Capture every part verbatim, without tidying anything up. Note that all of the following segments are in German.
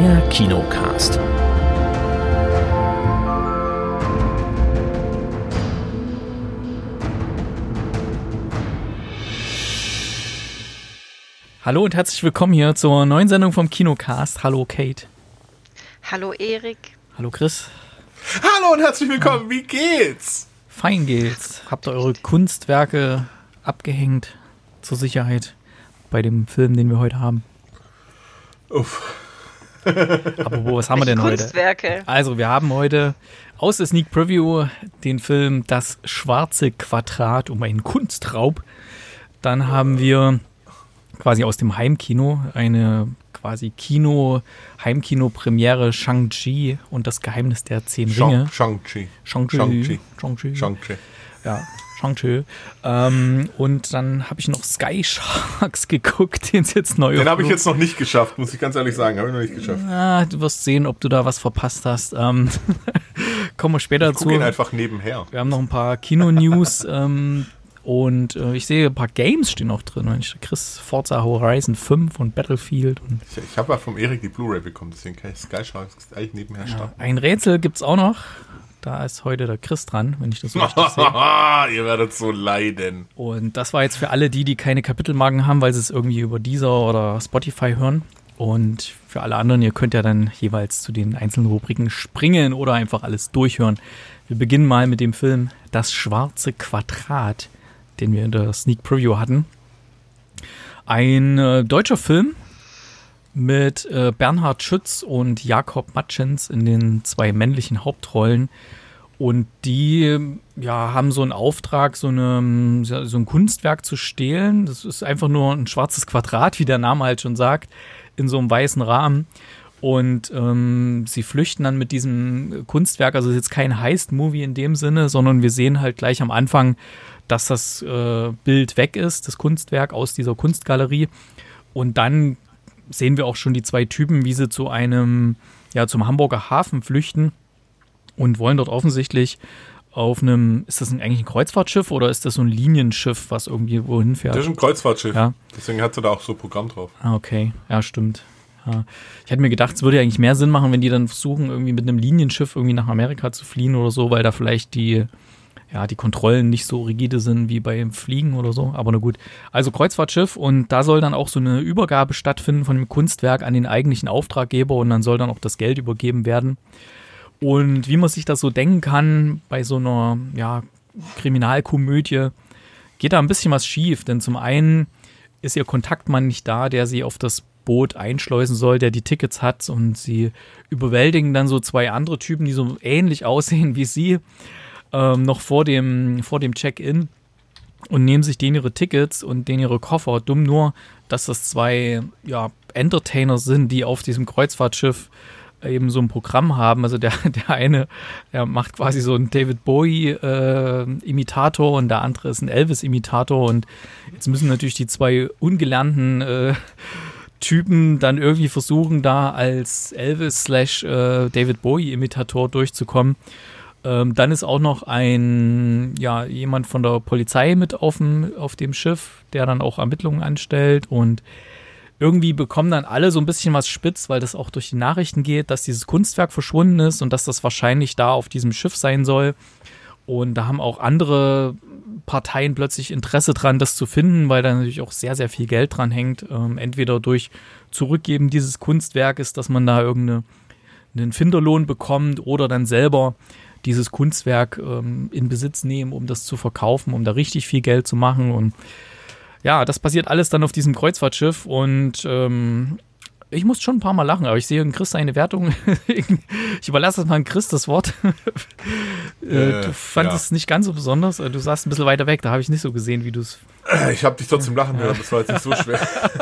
Der Kinocast. Hallo und herzlich willkommen hier zur neuen Sendung vom Kinocast. Hallo Kate. Hallo Erik. Hallo Chris. Hallo und herzlich willkommen. Wie geht's? Fein geht's. Habt ihr eure Kunstwerke abgehängt zur Sicherheit bei dem Film, den wir heute haben? Uff. Aber wo, was haben wir denn heute? Kunstwerke. Also wir haben heute aus der Sneak Preview den Film Das schwarze Quadrat um einen Kunstraub. Dann haben wir quasi aus dem Heimkino eine quasi Kino, Heimkino-Premiere Shang-Chi und das Geheimnis der Zehn Ringe. Shang-Chi. Shang-Chi. Shang-Chi. Shang-Chi. Shang-Chi. Ja, Shang-Chi. Ähm, und dann habe ich noch Sky Sharks geguckt, den es jetzt neu Den habe ich jetzt noch nicht geschafft, muss ich ganz ehrlich sagen. Habe ich noch nicht geschafft. Ah, du wirst sehen, ob du da was verpasst hast. Ähm, kommen wir später ich zu. gucke ihn einfach nebenher. Wir haben noch ein paar Kino-News. ähm, Und äh, ich sehe, ein paar Games stehen noch drin. Mensch, Chris, Forza Horizon fünf und Battlefield. Und ich ich habe ja vom Erik die Blu-ray bekommen, deswegen kann ich Sky Sharks eigentlich nebenher starten. ja, ein Rätsel gibt's auch noch. Da ist heute der Chris dran, wenn ich das so richtig sehe. Ihr werdet so leiden. Und das war jetzt für alle die, die keine Kapitelmarken haben, weil sie es irgendwie über Deezer oder Spotify hören. Und für alle anderen, ihr könnt ja dann jeweils zu den einzelnen Rubriken springen oder einfach alles durchhören. Wir beginnen mal mit dem Film Das schwarze Quadrat, den wir in der Sneak Preview hatten. Ein äh, deutscher Film mit äh, Bernhard Schütz und Jakob Matschens in den zwei männlichen Hauptrollen. Und die ja, haben so einen Auftrag, so, eine, so ein Kunstwerk zu stehlen. Das ist einfach nur ein schwarzes Quadrat, wie der Name halt schon sagt, in so einem weißen Rahmen. Und ähm, sie flüchten dann mit diesem Kunstwerk, also es ist jetzt kein Heist-Movie in dem Sinne, sondern wir sehen halt gleich am Anfang, dass das äh, Bild weg ist, das Kunstwerk aus dieser Kunstgalerie. Und dann sehen wir auch schon die zwei Typen, wie sie zu einem, ja, zum Hamburger Hafen flüchten und wollen dort offensichtlich auf einem, ist das ein, eigentlich ein Kreuzfahrtschiff oder ist das so ein Linienschiff, was irgendwie wohin fährt? Das ist ein Kreuzfahrtschiff, ja. Deswegen hat sie da auch so ein Programm drauf. Ah, okay, ja, stimmt. Ja. Ich hätte mir gedacht, es würde ja eigentlich mehr Sinn machen, wenn die dann versuchen, irgendwie mit einem Linienschiff irgendwie nach Amerika zu fliehen oder so, weil da vielleicht die, ja, die Kontrollen nicht so rigide sind wie beim Fliegen oder so. Aber na gut. Also Kreuzfahrtschiff, und da soll dann auch so eine Übergabe stattfinden von dem Kunstwerk an den eigentlichen Auftraggeber und dann soll dann auch das Geld übergeben werden. Und wie man sich das so denken kann, bei so einer, ja, Kriminalkomödie geht da ein bisschen was schief, denn zum einen ist ihr Kontaktmann nicht da, der sie auf das Boot einschleusen soll, der die Tickets hat, und sie überwältigen dann so zwei andere Typen, die so ähnlich aussehen wie sie, ähm, noch vor dem, vor dem Check-in und nehmen sich denen ihre Tickets und denen ihre Koffer. Dumm nur, dass das zwei, ja, Entertainer sind, die auf diesem Kreuzfahrtschiff eben so ein Programm haben. Also der, der eine, der macht quasi so einen David Bowie-Imitator äh, und der andere ist ein Elvis-Imitator, und jetzt müssen natürlich die zwei ungelernten äh, Typen dann irgendwie versuchen, da als Elvis slash äh, David Bowie-Imitator durchzukommen. Ähm, dann ist auch noch ein, ja, jemand von der Polizei mit auf dem, auf dem Schiff, der dann auch Ermittlungen anstellt, und irgendwie bekommen dann alle so ein bisschen was spitz, weil das auch durch die Nachrichten geht, dass dieses Kunstwerk verschwunden ist und dass das wahrscheinlich da auf diesem Schiff sein soll. Und da haben auch andere Parteien plötzlich Interesse dran, das zu finden, weil da natürlich auch sehr, sehr viel Geld dran hängt. Ähm, entweder durch Zurückgeben dieses Kunstwerkes, dass man da irgendeinen Finderlohn bekommt, oder dann selber dieses Kunstwerk ähm, in Besitz nehmen, um das zu verkaufen, um da richtig viel Geld zu machen. Und ja, das passiert alles dann auf diesem Kreuzfahrtschiff, und ähm, ich muss schon ein paar Mal lachen, aber ich sehe in Chris seine Wertung. Ich überlasse das mal an Chris das Wort. äh, du fandest es ja nicht ganz so besonders. Du saßt ein bisschen weiter weg, da habe ich nicht so gesehen, wie du es... Ich habe dich trotzdem lachen hören, das war jetzt nicht so schwer.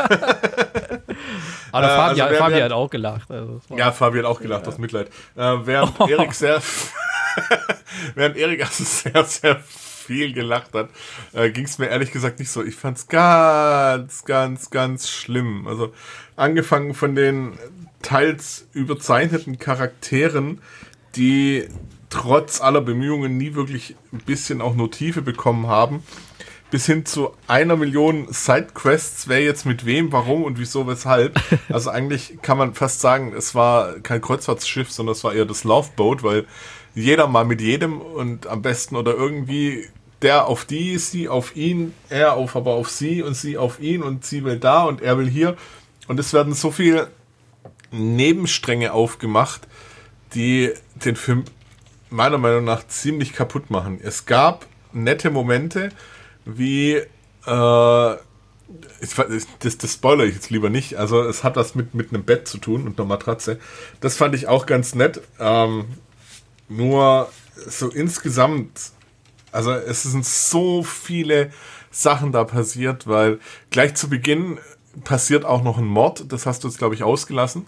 Aber äh, Fabi, also Fabi wer, hat auch gelacht. Also ja, Fabi hat auch gelacht, ja. Aus Mitleid. Äh, während oh. Erik sehr... während Erik also sehr, sehr viel gelacht hat, äh, ging es mir ehrlich gesagt nicht so. Ich fand es ganz, ganz, ganz schlimm. Also angefangen von den teils überzeichneten Charakteren, die trotz aller Bemühungen nie wirklich ein bisschen auch nur Tiefe bekommen haben, bis hin zu einer Million Sidequests, wer jetzt mit wem, warum und wieso, weshalb. Also eigentlich kann man fast sagen, es war kein Kreuzfahrtschiff, sondern es war eher das Loveboat, weil jeder mal mit jedem und am besten oder irgendwie der auf die, sie auf ihn, er auf aber auf sie und sie auf ihn und sie will da und er will hier. Und es werden so viele Nebenstränge aufgemacht, die den Film meiner Meinung nach ziemlich kaputt machen. Es gab nette Momente, wie äh, ich, das, das spoilere ich jetzt lieber nicht, also es hat was mit, mit einem Bett zu tun und einer Matratze. Das fand ich auch ganz nett. Ähm, nur so insgesamt, also es sind so viele Sachen da passiert, weil gleich zu Beginn passiert auch noch ein Mord, das hast du jetzt, glaube ich, ausgelassen.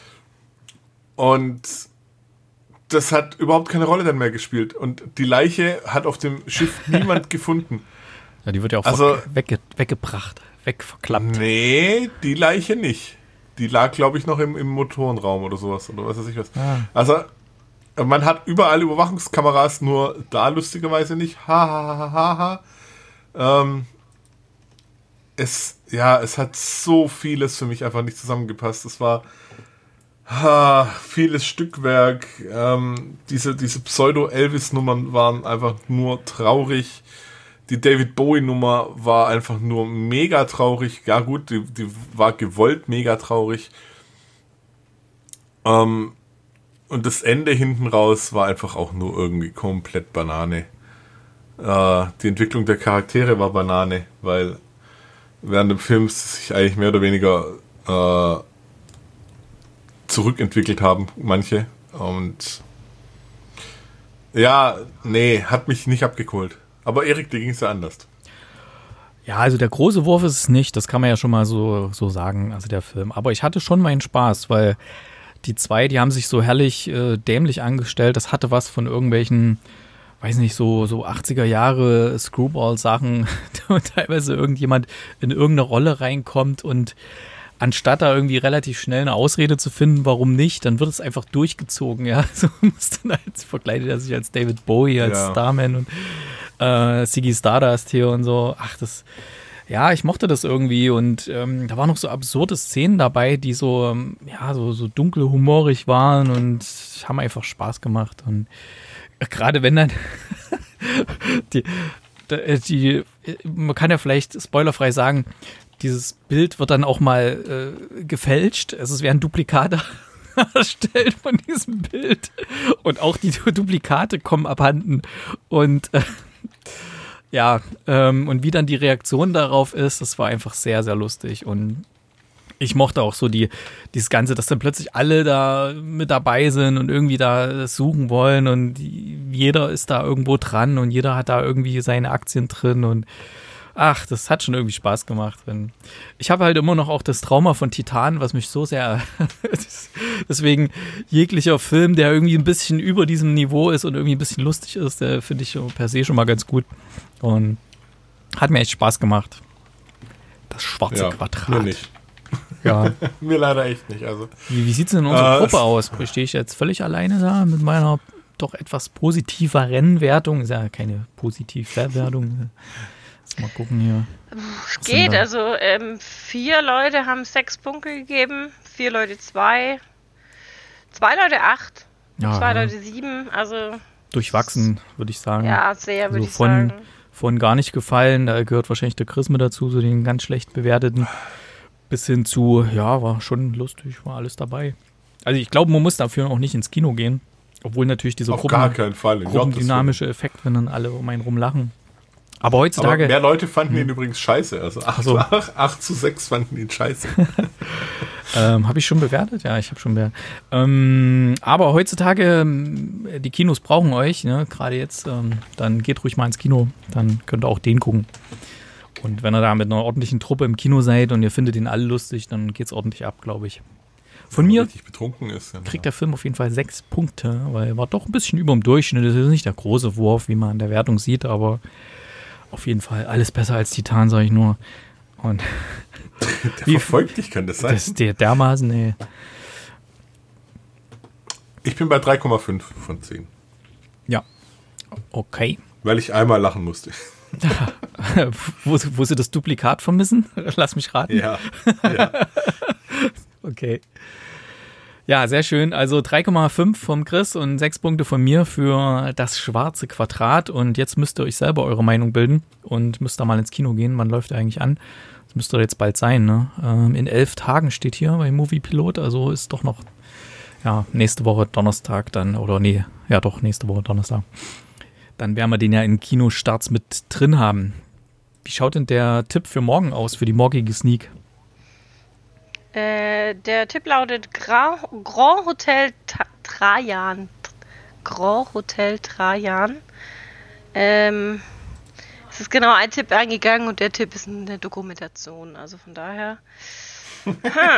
Und das hat überhaupt keine Rolle dann mehr gespielt. Und die Leiche hat auf dem Schiff niemand gefunden. Ja, die wird ja auch also, wegge- weggebracht, wegverklappt. Nee, die Leiche nicht. Die lag, glaube ich, noch im, im Motorenraum oder sowas. Oder was weiß ich was. Ah. Also, man hat überall Überwachungskameras, nur da lustigerweise nicht. Ha, ha, ha, ha, ha. Ähm, es, ja, es hat so vieles für mich einfach nicht zusammengepasst. Es war ha, vieles Stückwerk. Ähm, diese, diese Pseudo-Elvis-Nummern waren einfach nur traurig. Die David Bowie-Nummer war einfach nur mega traurig. Ja gut, die, die war gewollt mega traurig. Ähm, und das Ende hinten raus war einfach auch nur irgendwie komplett Banane. Äh, die Entwicklung der Charaktere war Banane, weil während dem Film sich eigentlich mehr oder weniger äh, zurückentwickelt haben, manche. Und ja, nee, hat mich nicht abgeholt. Aber Erik, dir ging es ja anders. Ja, also der große Wurf ist es nicht, das kann man ja schon mal so, so sagen, also der Film. Aber ich hatte schon meinen Spaß, weil die zwei, die haben sich so herrlich äh, dämlich angestellt. Das hatte was von irgendwelchen, weiß nicht, so, so achtziger Jahre Screwball-Sachen, wo teilweise irgendjemand in irgendeine Rolle reinkommt und anstatt da irgendwie relativ schnell eine Ausrede zu finden, warum nicht, dann wird es einfach durchgezogen, ja. So muss dann als verkleidet er sich als David Bowie, als ja. Starman und äh, Ziggy Stardust hier und so. Ach, das, ja, ich mochte das irgendwie und ähm, da waren noch so absurde Szenen dabei, die so, ähm, ja, so, so dunkel humorig waren und haben einfach Spaß gemacht. Und gerade wenn dann die, die, man kann ja vielleicht spoilerfrei sagen, dieses Bild wird dann auch mal äh, gefälscht. Also es werden Duplikate erstellt von diesem Bild. Und auch die Duplikate kommen abhanden. Und äh, ja, ähm, und wie dann die Reaktion darauf ist, das war einfach sehr, sehr lustig. Und ich mochte auch so die, dieses Ganze, dass dann plötzlich alle da mit dabei sind und irgendwie da suchen wollen. Und jeder ist da irgendwo dran und jeder hat da irgendwie seine Aktien drin und ach, das hat schon irgendwie Spaß gemacht. Ich habe halt immer noch auch das Trauma von Titan, was mich so sehr deswegen jeglicher Film, der irgendwie ein bisschen über diesem Niveau ist und irgendwie ein bisschen lustig ist, der finde ich per se schon mal ganz gut und hat mir echt Spaß gemacht. Das schwarze ja, Quadrat. Mir nicht. Ja. Mir leider echt nicht. Also, wie wie sieht es denn in unserer äh, Gruppe aus? Stehe ich jetzt völlig alleine da mit meiner doch etwas positiveren Wertung? Ist ja keine Positivwertung. Mal gucken hier. Es geht, also ähm, vier Leute haben sechs Punkte gegeben, vier Leute zwei, zwei Leute acht, ja, zwei Leute sieben, also durchwachsen, würde ich sagen. Ja, sehr, würde also ich von, sagen. Von gar nicht gefallen, da gehört wahrscheinlich der Chris mit dazu, so den ganz schlecht bewerteten, bis hin zu, ja, war schon lustig, war alles dabei. Also ich glaube, man muss dafür auch nicht ins Kino gehen, obwohl natürlich dieser Gruppen, gar keinen Fall. gruppendynamische Effekt, wenn dann alle um einen rum lachen. Aber heutzutage. Aber mehr Leute fanden ihn übrigens scheiße. Also acht, so. acht zu sechs fanden ihn scheiße. ähm, habe ich schon bewertet? Ja, ich habe schon bewertet. Ähm, aber heutzutage, die Kinos brauchen euch, ne? Gerade jetzt. Ähm, dann geht ruhig mal ins Kino. Dann könnt ihr auch den gucken. Und wenn ihr da mit einer ordentlichen Truppe im Kino seid und ihr findet ihn alle lustig, dann geht's ordentlich ab, glaube ich. Von mir betrunken ist, ja. kriegt der Film auf jeden Fall sechs Punkte, weil er war doch ein bisschen über dem Durchschnitt. Das ist nicht der große Wurf, wie man in der Wertung sieht, aber auf jeden Fall alles besser als Titan, sage ich nur. Und der wie verfolgt dich, kann das sein? Das ist der dermaßen, ey. Ich bin bei drei Komma fünf von zehn. Ja, okay. Weil ich einmal lachen musste. wo, wo sie das Duplikat vermissen? Lass mich raten. Ja. ja. Okay. Ja, sehr schön. Also drei Komma fünf vom Chris und sechs Punkte von mir für das schwarze Quadrat. Und jetzt müsst ihr euch selber eure Meinung bilden und müsst da mal ins Kino gehen. Wann läuft der eigentlich an? Das müsste jetzt bald sein, ne? Ähm, in elf Tagen steht hier bei Movie Pilot. Also ist doch noch, ja, nächste Woche Donnerstag dann. Oder nee, ja doch, nächste Woche Donnerstag. Dann werden wir den ja in Kinostarts mit drin haben. Wie schaut denn der Tipp für morgen aus, für die morgige Sneak? Äh, der Tipp lautet Grand, Grand Hotel Ta- Trajan. Grand Hotel Trajan. Ähm, es ist genau ein Tipp eingegangen und der Tipp ist eine Dokumentation. Also von daher. Hm.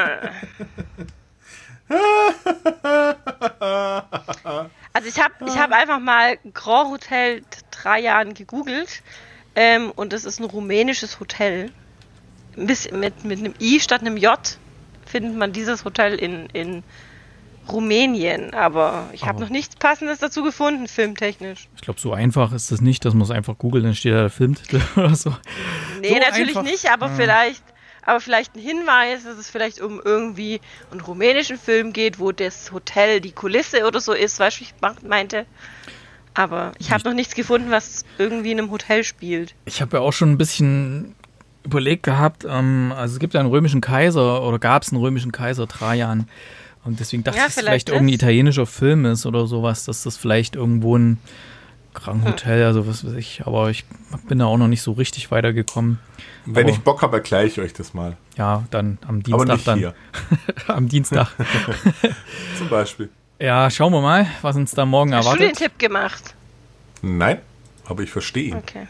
Also ich habe ich hab einfach mal Grand Hotel Trajan gegoogelt ähm, und das ist ein rumänisches Hotel. Ein bisschen mit, mit einem I statt einem J findet man dieses Hotel in, in Rumänien, aber ich habe noch nichts Passendes dazu gefunden, filmtechnisch. Ich glaube, so einfach ist das nicht, dass man es einfach googelt, dann steht da der Filmtitel oder so. Nee, so natürlich einfach. nicht, aber ja. vielleicht aber vielleicht ein Hinweis, dass es vielleicht um irgendwie einen rumänischen Film geht, wo das Hotel die Kulisse oder so ist, weißt du, wie ich meinte? Aber ich habe noch nichts gefunden, was irgendwie in einem Hotel spielt. Ich habe ja auch schon ein bisschen überlegt gehabt, ähm, also es gibt ja einen römischen Kaiser oder gab es einen römischen Kaiser, Trajan. Und deswegen dachte ich, Ja, dass es vielleicht vielleicht irgendein ist. italienischer Film ist oder sowas, dass das vielleicht irgendwo ein Grand Hotel, also was weiß ich, aber ich bin da auch noch nicht so richtig weitergekommen. Wenn aber, ich Bock habe, erkläre ich euch das mal. Ja, dann am Aber Dienstag nicht dann. hier. Am Dienstag. Zum Beispiel. Ja, schauen wir mal, was uns da morgen Hast du erwartet. den Tipp gemacht? Nein, aber ich verstehe ihn. Okay.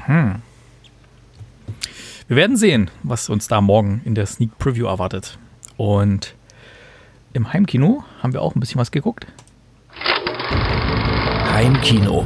Wir werden sehen, was uns da morgen in der Sneak Preview erwartet. Und im Heimkino haben wir auch ein bisschen was geguckt. Heimkino.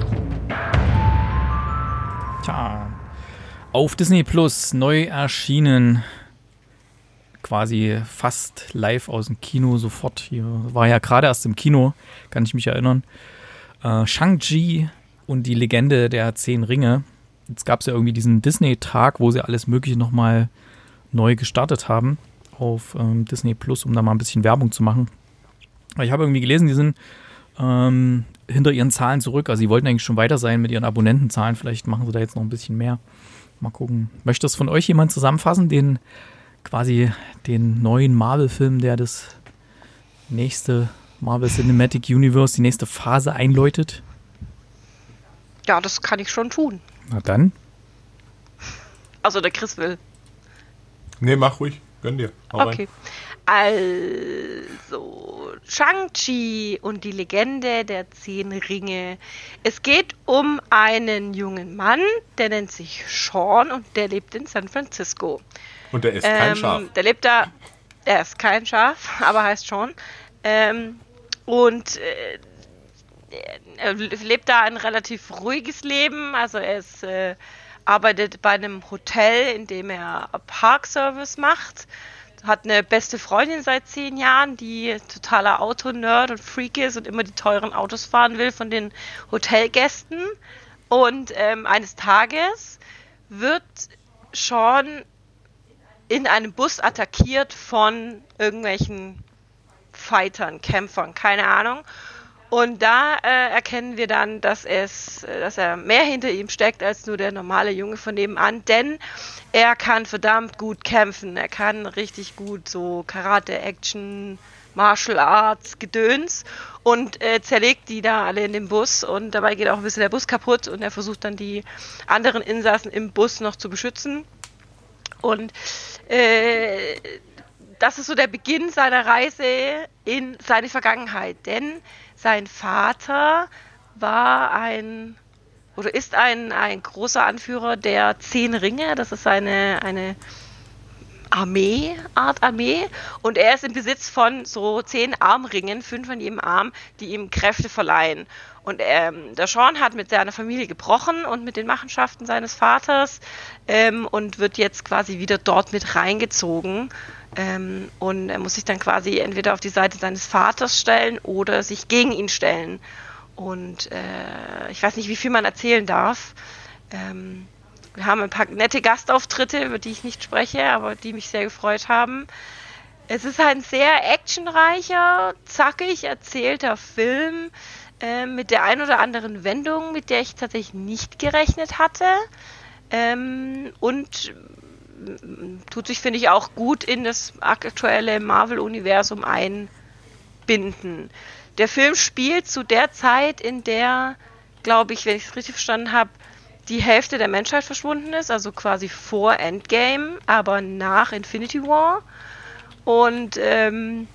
Tja, auf Disney Plus neu erschienen, quasi fast live aus dem Kino sofort. Hier war ja gerade erst im Kino, kann ich mich erinnern. Äh, Shang-Chi und die Legende der Zehn Ringe. Jetzt gab es ja irgendwie diesen Disney-Tag, wo sie alles Mögliche nochmal neu gestartet haben auf ähm, Disney Plus, um da mal ein bisschen Werbung zu machen. Ich habe irgendwie gelesen, die sind ähm, hinter ihren Zahlen zurück. Also sie wollten eigentlich schon weiter sein mit ihren Abonnentenzahlen. Vielleicht machen sie da jetzt noch ein bisschen mehr. Mal gucken. Möchte das von euch jemand zusammenfassen? Den quasi den neuen Marvel-Film, der das nächste Marvel Cinematic Universe, die nächste Phase einläutet? Ja, das kann ich schon tun. Na dann. Also der Chris will. Nee, mach ruhig. Gönn dir. Hau Okay. Also, Shang-Chi und die Legende der Zehn Ringe. Es geht um einen jungen Mann, der nennt sich Sean und der lebt in San Francisco. Und der ist kein Ähm, Schaf. Der lebt da, er ist kein Schaf, aber heißt Sean. Ähm, und äh, er lebt da ein relativ ruhiges Leben. Also er ist, äh, arbeitet bei einem Hotel, in dem er Parkservice macht. Hat eine beste Freundin seit zehn Jahren, die totaler Autonerd und Freak ist und immer die teuren Autos fahren will von den Hotelgästen. Und ähm, eines Tages wird Sean in einem Bus attackiert von irgendwelchen Fightern, Kämpfern, keine Ahnung. Und da äh, erkennen wir dann, dass es, dass er mehr hinter ihm steckt als nur der normale Junge von nebenan, denn er kann verdammt gut kämpfen. Er kann richtig gut so Karate, Action, Martial Arts, Gedöns und äh, zerlegt die da alle in dem Bus und dabei geht auch ein bisschen der Bus kaputt und er versucht dann die anderen Insassen im Bus noch zu beschützen. Und äh, das ist so der Beginn seiner Reise in seine Vergangenheit, denn sein Vater war ein oder ist ein, ein großer Anführer der Zehn Ringe. Das ist eine, eine Armee, Art Armee. Und er ist im Besitz von so zehn Armringen, fünf an jedem Arm, die ihm Kräfte verleihen. Und ähm, der Sean hat mit seiner Familie gebrochen und mit den Machenschaften seines Vaters ähm, und wird jetzt quasi wieder dort mit reingezogen. Ähm, und er muss sich dann quasi entweder auf die Seite seines Vaters stellen oder sich gegen ihn stellen. Und äh, ich weiß nicht, wie viel man erzählen darf. Ähm, wir haben ein paar nette Gastauftritte, über die ich nicht spreche, aber die mich sehr gefreut haben. Es ist ein sehr actionreicher, zackig erzählter Film äh, mit der ein oder anderen Wendung, mit der ich tatsächlich nicht gerechnet hatte. Ähm, und tut sich, finde ich, auch gut in das aktuelle Marvel-Universum einbinden. Der Film spielt zu der Zeit, in der, glaube ich, wenn ich es richtig verstanden habe, die Hälfte der Menschheit verschwunden ist, also quasi vor Endgame, aber nach Infinity War. Und ähm,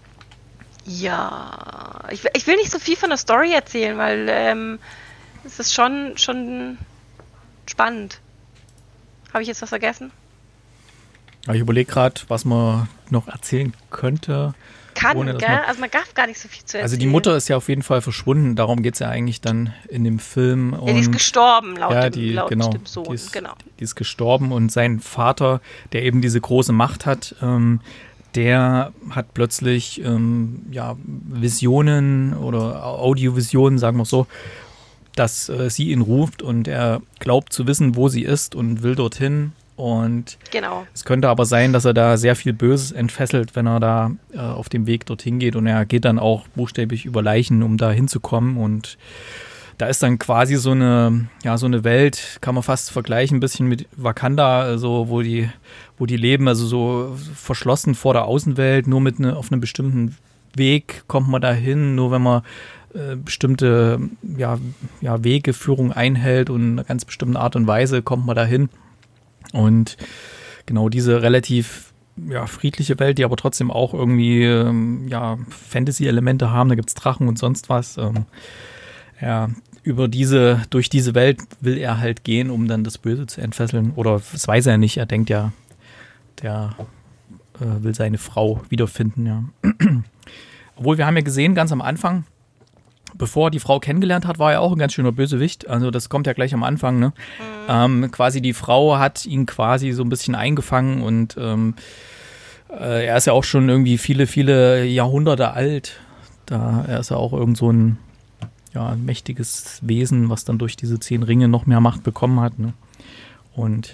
ja, ich, ich will nicht so viel von der Story erzählen, weil ähm, es ist schon, schon spannend. Habe ich jetzt was vergessen? Ich überlege gerade, was man noch erzählen könnte. Kann, ohne, gell? Man, also man darf gar nicht so viel zu erzählen. Also die Mutter ist ja auf jeden Fall verschwunden, darum geht es ja eigentlich dann in dem Film. Ja, die ist gestorben, laut, ja, dem, die, laut genau, dem Sohn. Die ist, genau. die ist gestorben und sein Vater, der eben diese große Macht hat, ähm, der hat plötzlich ähm, ja, Visionen oder Audiovisionen, sagen wir so, dass äh, sie ihn ruft und er glaubt zu wissen, wo sie ist und will dorthin. Und genau. Es könnte aber sein, dass er da sehr viel Böses entfesselt, wenn er da äh, auf dem Weg dorthin geht. Und er geht dann auch buchstäblich über Leichen, um da hinzukommen. Und da ist dann quasi so eine, ja, so eine Welt, kann man fast vergleichen, ein bisschen mit Wakanda, also wo die, wo die leben, also so verschlossen vor der Außenwelt, nur mit ne, auf einem bestimmten Weg kommt man da hin, nur wenn man äh, bestimmte ja, ja, Wegeführung einhält und in einer ganz bestimmten Art und Weise kommt man da hin. Und genau diese relativ ja, friedliche Welt, die aber trotzdem auch irgendwie ähm, ja, Fantasy-Elemente haben, da gibt es Drachen und sonst was. Ähm, ja, über diese, durch diese Welt will er halt gehen, um dann das Böse zu entfesseln. Oder das weiß er nicht, er denkt ja, der äh, will seine Frau wiederfinden, ja. Obwohl, wir haben ja gesehen, ganz am Anfang, bevor er die Frau kennengelernt hat, war er auch ein ganz schöner Bösewicht. Also das kommt ja gleich am Anfang, ne? Mhm. Ähm, quasi die Frau hat ihn quasi so ein bisschen eingefangen und ähm, äh, er ist ja auch schon irgendwie viele, viele Jahrhunderte alt. Da er ist ja auch irgend so ein, ja, ein mächtiges Wesen, was dann durch diese zehn Ringe noch mehr Macht bekommen hat, ne? Und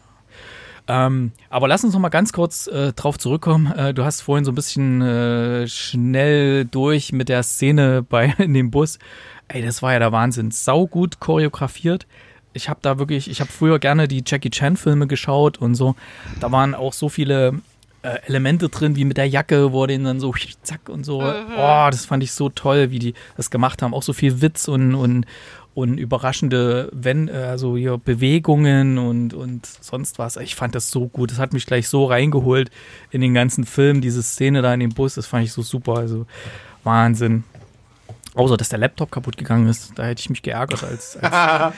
Ähm, aber lass uns noch mal ganz kurz äh, drauf zurückkommen. Äh, du hast vorhin so ein bisschen äh, schnell durch mit der Szene bei in dem Bus. Ey, das war ja der Wahnsinn. Sau gut choreografiert. Ich habe da wirklich, ich habe früher gerne die Jackie Chan Filme geschaut und so. Da waren auch so viele äh, Elemente drin, wie mit der Jacke, wo den dann so zack und so. Mhm. Oh, das fand ich so toll, wie die das gemacht haben. Auch so viel Witz und und und überraschende wenn, also hier Bewegungen und, und sonst was. Ich fand das so gut. Das hat mich gleich so reingeholt in den ganzen Film. Diese Szene da in dem Bus, das fand ich so super. Also Wahnsinn. Außer, dass der Laptop kaputt gegangen ist. Da hätte ich mich geärgert. als, als Ja,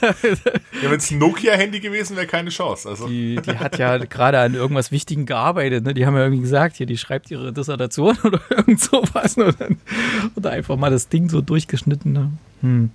wenn es ein Nokia-Handy gewesen wäre, keine Chance. Also. Die, die hat ja gerade an irgendwas Wichtigem gearbeitet. Ne? Die haben ja irgendwie gesagt, hier, die schreibt ihre Dissertation oder irgend sowas. Oder, oder einfach mal das Ding so durchgeschnitten. Ne? Hm.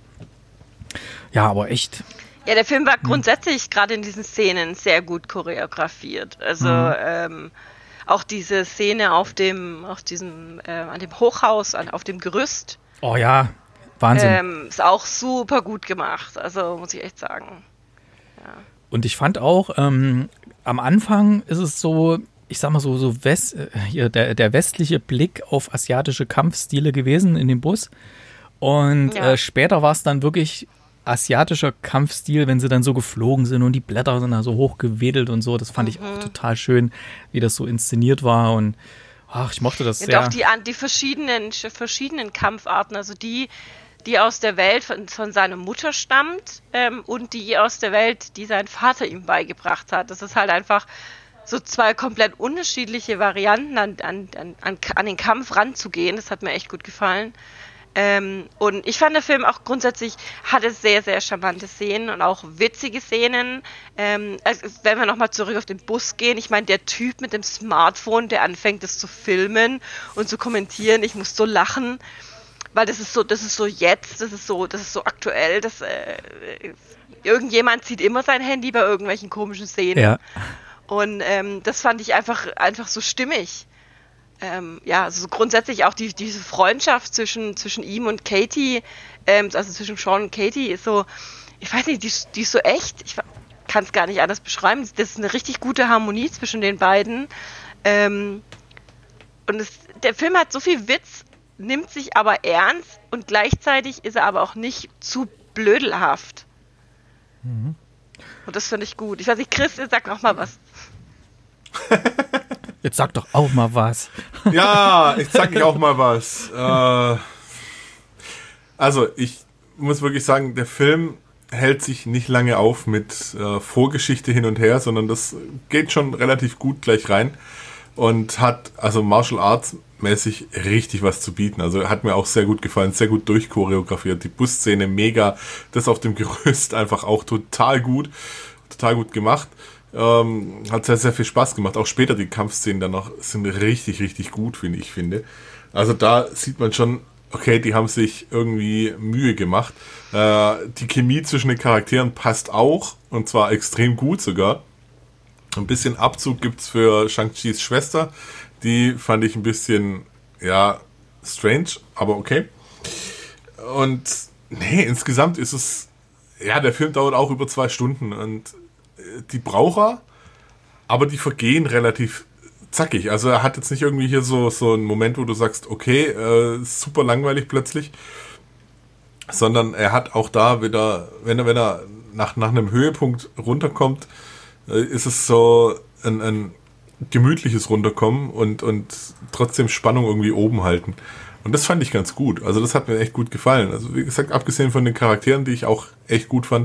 Ja, aber echt. Ja, der Film war grundsätzlich gerade in diesen Szenen sehr gut choreografiert. Also mhm. ähm, auch diese Szene auf dem, auf diesem, äh, an dem Hochhaus, an, auf dem Gerüst. Oh ja, Wahnsinn. Ähm, ist auch super gut gemacht. Also muss ich echt sagen. Ja. Und ich fand auch, ähm, am Anfang ist es so, ich sag mal so, so West, äh, hier, der, der westliche Blick auf asiatische Kampfstile gewesen in dem Bus. Und ja. äh, später war es dann wirklich asiatischer Kampfstil, wenn sie dann so geflogen sind und die Blätter sind da so hochgewedelt und so. Das fand mhm. ich auch total schön, wie das so inszeniert war und ach, ich mochte das ja, sehr. Auch die, die verschiedenen, verschiedenen Kampfarten, also die, die aus der Welt von, von seiner Mutter stammt ähm, und die aus der Welt, die sein Vater ihm beigebracht hat. Das ist halt einfach so zwei komplett unterschiedliche Varianten an, an, an, an den Kampf ranzugehen. Das hat mir echt gut gefallen. Ähm, und ich fand, der Film auch grundsätzlich hatte sehr, sehr charmante Szenen und auch witzige Szenen. Ähm, also wenn wir nochmal zurück auf den Bus gehen, ich meine, der Typ mit dem Smartphone, der anfängt, das zu filmen und zu kommentieren, ich muss so lachen, weil das ist so, das ist so jetzt, das ist so, das ist so aktuell, das, äh, irgendjemand zieht immer sein Handy bei irgendwelchen komischen Szenen. Ja. Und ähm, das fand ich einfach, einfach so stimmig. Ähm, ja, also grundsätzlich auch die, diese Freundschaft zwischen, zwischen ihm und Katie, ähm, also zwischen Sean und Katie ist so, ich weiß nicht, die, die ist so echt. Ich, kann es gar nicht anders beschreiben. Das ist eine richtig gute Harmonie zwischen den beiden. Ähm, und es, der Film hat so viel Witz, nimmt sich aber ernst und gleichzeitig ist er aber auch nicht zu blödelhaft. Mhm. Und das finde ich gut. Ich weiß nicht, Chris, sag noch mal was. Jetzt sag doch auch mal was. Ja, jetzt sag ich auch mal was. Äh, also, ich muss wirklich sagen, der Film hält sich nicht lange auf mit äh, Vorgeschichte hin und her, sondern das geht schon relativ gut gleich rein und hat also Martial Arts mäßig richtig was zu bieten. Also hat mir auch sehr gut gefallen, sehr gut durchchoreografiert. Die Busszene mega, das auf dem Gerüst einfach auch total gut, total gut gemacht. Ähm, hat sehr, sehr viel Spaß gemacht. Auch später die Kampfszenen dann noch sind richtig, richtig gut, finde ich, finde. Also da sieht man schon, okay, die haben sich irgendwie Mühe gemacht. Äh, die Chemie zwischen den Charakteren passt auch, und zwar extrem gut sogar. Ein bisschen Abzug gibt's für Shang-Chis Schwester. Die fand ich ein bisschen, ja, strange, aber okay. Und nee, insgesamt ist es, ja, der Film dauert auch über zwei Stunden und die braucht er, aber die vergehen relativ zackig. Also er hat jetzt nicht irgendwie hier so, so einen Moment, wo du sagst, okay, äh, super langweilig plötzlich, sondern er hat auch da wieder, wenn er, wenn er nach, nach einem Höhepunkt runterkommt, äh, ist es so ein, ein gemütliches Runterkommen und, und trotzdem Spannung irgendwie oben halten. Und das fand ich ganz gut. Also das hat mir echt gut gefallen. Also wie gesagt, abgesehen von den Charakteren, die ich auch echt gut fand,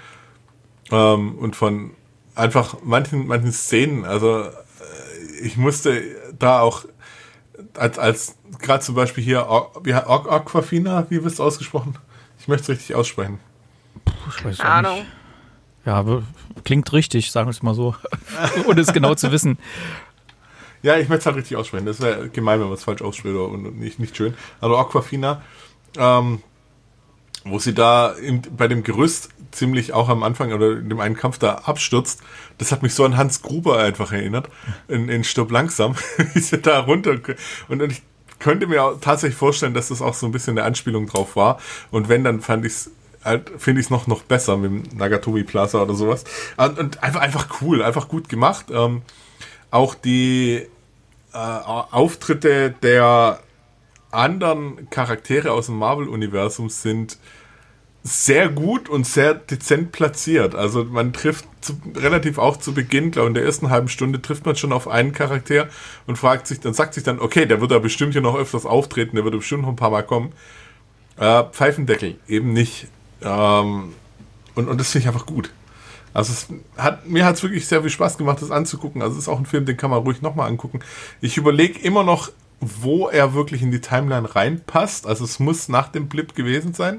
ähm, und von einfach manchen, manchen Szenen, also äh, ich musste da auch als, als gerade zum Beispiel hier wie Awkwafina, wie wirst du ausgesprochen? Ich möchte es richtig aussprechen. Puh, ich weiß auch nicht. Ja, aber klingt richtig, sagen wir es mal so. Ohne es genau zu wissen. Ja, ich möchte es halt richtig aussprechen. Das wäre gemein, wenn man es falsch ausspricht und nicht, nicht schön. Also Awkwafina, ähm, wo sie da im, bei dem Gerüst ziemlich auch am Anfang oder in dem einen Kampf da abstürzt, das hat mich so an Hans Gruber einfach erinnert. In, in Stirb langsam, wie sie da runter. Und ich könnte mir auch tatsächlich vorstellen, dass das auch so ein bisschen eine Anspielung drauf war. Und wenn, dann fand ich es halt, finde ich es noch, noch besser mit dem Nagatomi Plaza oder sowas. Und, und einfach, einfach cool, einfach gut gemacht. Ähm, auch die äh, Auftritte der anderen Charaktere aus dem Marvel-Universum sind sehr gut und sehr dezent platziert. Also man trifft zu, relativ auch zu Beginn, glaube ich, in der ersten halben Stunde trifft man schon auf einen Charakter und fragt sich, dann sagt sich dann, okay, der wird da bestimmt hier noch öfters auftreten, der wird bestimmt noch ein paar Mal kommen. Äh, Pfeifendeckel eben nicht. Ähm, und, und das finde ich einfach gut. Also es hat, mir hat es wirklich sehr viel Spaß gemacht, das anzugucken. Also es ist auch ein Film, den kann man ruhig nochmal angucken. Ich überlege immer noch, wo er wirklich in die Timeline reinpasst. Also es muss nach dem Blip gewesen sein.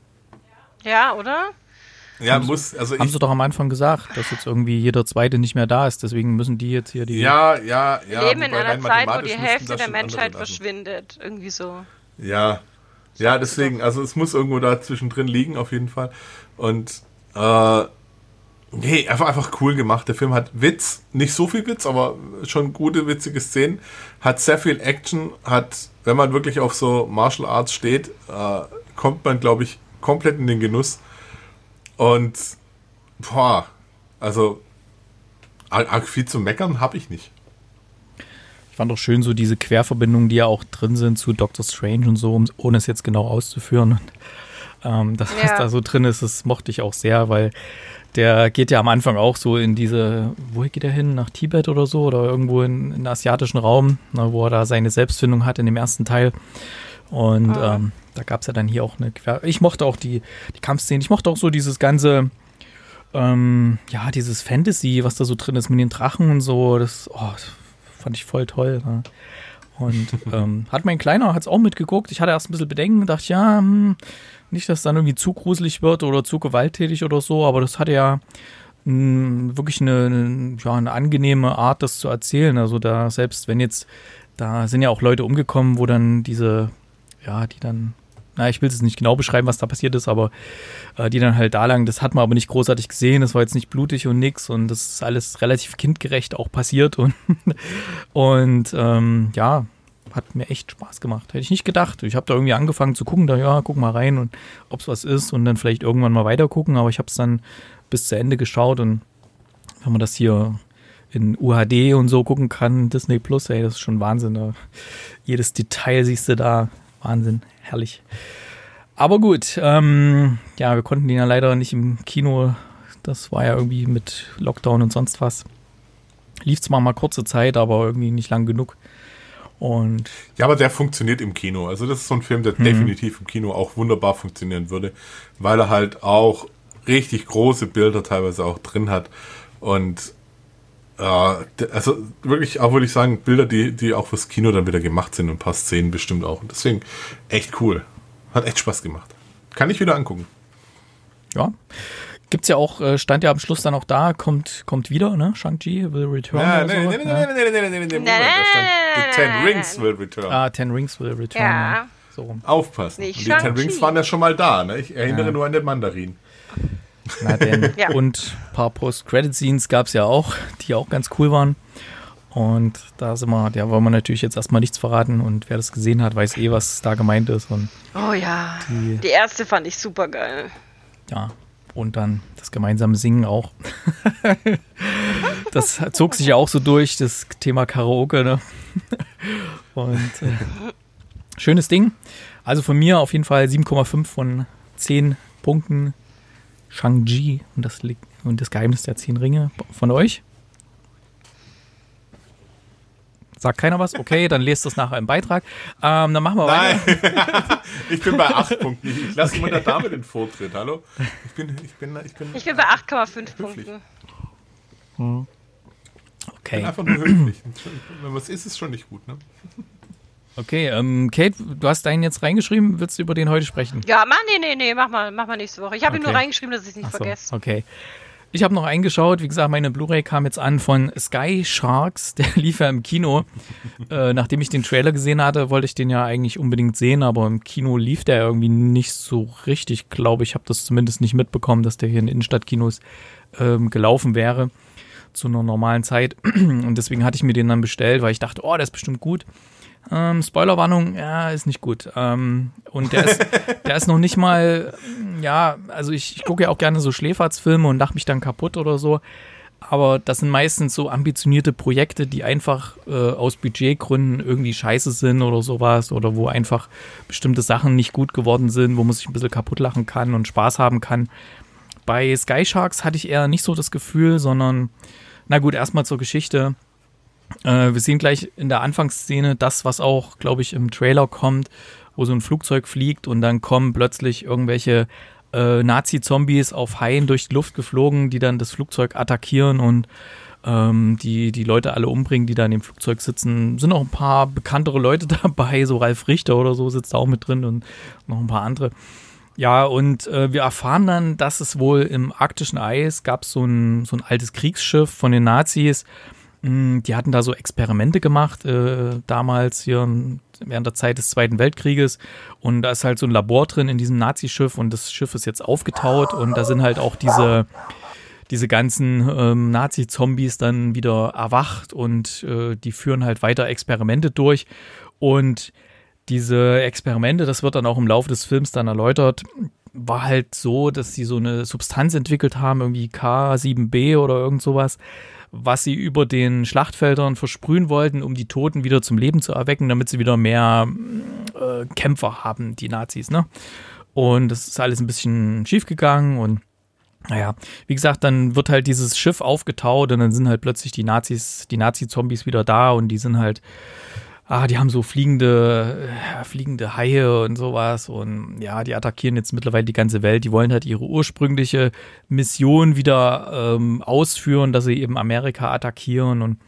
Ja, oder? Ja, haben muss. Also haben ich, sie doch am Anfang gesagt, dass jetzt irgendwie jeder Zweite nicht mehr da ist. Deswegen müssen die jetzt hier die... Ja, ja, ja. Wir leben in wobei einer rein Zeit, wo mathematisch die müssten Hälfte das der schon Menschheit andere lassen. verschwindet. Irgendwie so. Ja. Ja, deswegen, also es muss irgendwo da zwischendrin liegen, auf jeden Fall. Und äh, nee, einfach, einfach cool gemacht. Der Film hat Witz, nicht so viel Witz, aber schon gute, witzige Szenen. Hat sehr viel Action, hat, wenn man wirklich auf so Martial Arts steht, äh, kommt man, glaube ich, komplett in den Genuss. Und boah, also arg viel zu meckern habe ich nicht. Ich fand auch schön so diese Querverbindungen, die ja auch drin sind zu Doctor Strange und so, um, ohne es jetzt genau auszuführen. Und, ähm, das, was Ja. da so drin ist, das mochte ich auch sehr, weil der geht ja am Anfang auch so in diese, wo geht er hin? Nach Tibet oder so? Oder irgendwo in, in den asiatischen Raum, ne, wo er da seine Selbstfindung hat in dem ersten Teil. Und Ah. ähm, da gab es ja dann hier auch eine Quer... Ich mochte auch die, die Kampfszenen, ich mochte auch so dieses ganze, ähm, ja, dieses Fantasy, was da so drin ist mit den Drachen und so. Das, oh, das fand ich voll toll. Ne? Und ähm, hat mein Kleiner, hat es auch mitgeguckt. Ich hatte erst ein bisschen Bedenken, dachte, ja, hm, nicht, dass es dann irgendwie zu gruselig wird oder zu gewalttätig oder so, aber das hatte ja mh, wirklich eine, eine, ja, eine angenehme Art, das zu erzählen. Also da, selbst wenn jetzt, da sind ja auch Leute umgekommen, wo dann diese, ja, die dann, na, ich will es nicht genau beschreiben, was da passiert ist, aber äh, die dann halt da lagen, das hat man aber nicht großartig gesehen, das war jetzt nicht blutig und nix und das ist alles relativ kindgerecht auch passiert und, und ähm, ja, hat mir echt Spaß gemacht. Hätte ich nicht gedacht. Ich habe da irgendwie angefangen zu gucken, da ja, guck mal rein und ob es was ist und dann vielleicht irgendwann mal weiter gucken, aber ich habe es dann bis zu Ende geschaut und wenn man das hier in U H D und so gucken kann, Disney Plus, ey, das ist schon Wahnsinn. Da. Jedes Detail siehst du da. Wahnsinn, herrlich. Aber gut, ähm, ja, wir konnten den ja leider nicht im Kino, das war ja irgendwie mit Lockdown und sonst was. Lief zwar mal kurze Zeit, aber irgendwie nicht lang genug. Und ja, aber der funktioniert im Kino. Also das ist so ein Film, der mhm. definitiv im Kino auch wunderbar funktionieren würde, weil er halt auch richtig große Bilder teilweise auch drin hat. Und äh, also wirklich auch, würde ich sagen, Bilder, die, die auch fürs Kino dann wieder gemacht sind und ein paar Szenen bestimmt auch. Und deswegen echt cool. Hat echt Spaß gemacht. Kann ich wieder angucken. Ja. Gibt's ja auch, stand ja am Schluss dann auch da, kommt, kommt wieder, ne? Shang-Chi will return. Ja, oder nee, so. nee, nee, nee, nee, nee, nee, nee, nee, Moment, da stand The Ten Rings will return. Ah, Ten Rings will return. Ja. Ja. So rum. Aufpassen. Und die Ten Rings waren ja schon mal da, ne? Ich erinnere ja. nur an den Mandarin. Na denn. Ja. Und ein paar Post-Credit-Scenes gab's ja auch, die auch ganz cool waren. Und da sind wir, ja, wollen wir natürlich jetzt erstmal nichts verraten und wer das gesehen hat, weiß eh, was da gemeint ist. Und oh ja, die, die erste fand ich super geil. Ja, und dann das gemeinsame Singen auch. Das zog sich ja auch so durch, das Thema Karaoke, ne? Und äh, schönes Ding. Also von mir auf jeden Fall sieben Komma fünf von zehn Punkten. Shang-Chi und das, und das Geheimnis der zehn Ringe. Von euch? Sagt keiner was? Okay, dann lest das nachher im Beitrag. Ähm, dann machen wir Nein. weiter. Ich bin bei acht Punkten. Ich lasse okay. immer der Dame den Vortritt. Hallo? Ich bin, ich bin, ich bin, ich bin bei acht Komma fünf Punkten. Hm. Okay. Ich bin einfach nur höflich. Wenn was ist, ist schon nicht gut, ne? Okay, ähm, Kate, du hast deinen jetzt reingeschrieben. Willst du über den heute sprechen? Ja, mach, nee, nee, nee, mach mal, mach mal nächste Woche. Ich habe okay. ihn nur reingeschrieben, dass ich es nicht Ach so, vergesse. Okay. Ich habe noch eingeschaut, wie gesagt, meine Blu-ray kam jetzt an von Sky Sharks, der lief ja im Kino. äh, nachdem ich den Trailer gesehen hatte, wollte ich den ja eigentlich unbedingt sehen, aber im Kino lief der irgendwie nicht so richtig, glaube ich. Ich habe das zumindest nicht mitbekommen, dass der hier in Innenstadtkinos ähm, gelaufen wäre zu einer normalen Zeit. Und deswegen hatte ich mir den dann bestellt, weil ich dachte, oh, der ist bestimmt gut. Ähm, Spoilerwarnung, ja, ist nicht gut. Ähm, und der ist, der ist noch nicht mal, ja, also ich, ich gucke ja auch gerne so Schläferzfilme und lache mich dann kaputt oder so. Aber das sind meistens so ambitionierte Projekte, die einfach äh, aus Budgetgründen irgendwie scheiße sind oder sowas. Oder wo einfach bestimmte Sachen nicht gut geworden sind, wo man sich ein bisschen kaputt lachen kann und Spaß haben kann. Bei Sky Sharks hatte ich eher nicht so das Gefühl, sondern, na gut, erstmal zur Geschichte. Äh, wir sehen gleich in der Anfangsszene das, was auch, glaube ich, im Trailer kommt, wo so ein Flugzeug fliegt und dann kommen plötzlich irgendwelche äh, Nazi-Zombies auf Haien durch die Luft geflogen, die dann das Flugzeug attackieren und ähm, die, die Leute alle umbringen, die da in dem Flugzeug sitzen. Sind auch ein paar bekanntere Leute dabei, so Ralf Richter oder so sitzt da auch mit drin und noch ein paar andere. Ja, und äh, wir erfahren dann, dass es wohl im arktischen Eis gab so ein, so ein altes Kriegsschiff von den Nazis. Die hatten da so Experimente gemacht, äh, damals hier während der Zeit des Zweiten Weltkrieges. Und da ist halt so ein Labor drin in diesem Nazi-Schiff und das Schiff ist jetzt aufgetaut und da sind halt auch diese, diese ganzen ähm, Nazi-Zombies dann wieder erwacht und äh, die führen halt weiter Experimente durch. Und diese Experimente, das wird dann auch im Laufe des Films dann erläutert, war halt so, dass sie so eine Substanz entwickelt haben, irgendwie K sieben B oder irgend sowas, was sie über den Schlachtfeldern versprühen wollten, um die Toten wieder zum Leben zu erwecken, damit sie wieder mehr äh, Kämpfer haben, die Nazis, ne? Und das ist alles ein bisschen schief gegangen und naja, wie gesagt, dann wird halt dieses Schiff aufgetaut und dann sind halt plötzlich die Nazis, die Nazi-Zombies wieder da und die sind halt Ah, die haben so fliegende, äh, fliegende Haie und sowas und ja, die attackieren jetzt mittlerweile die ganze Welt. Die wollen halt ihre ursprüngliche Mission wieder ähm, ausführen, dass sie eben Amerika attackieren und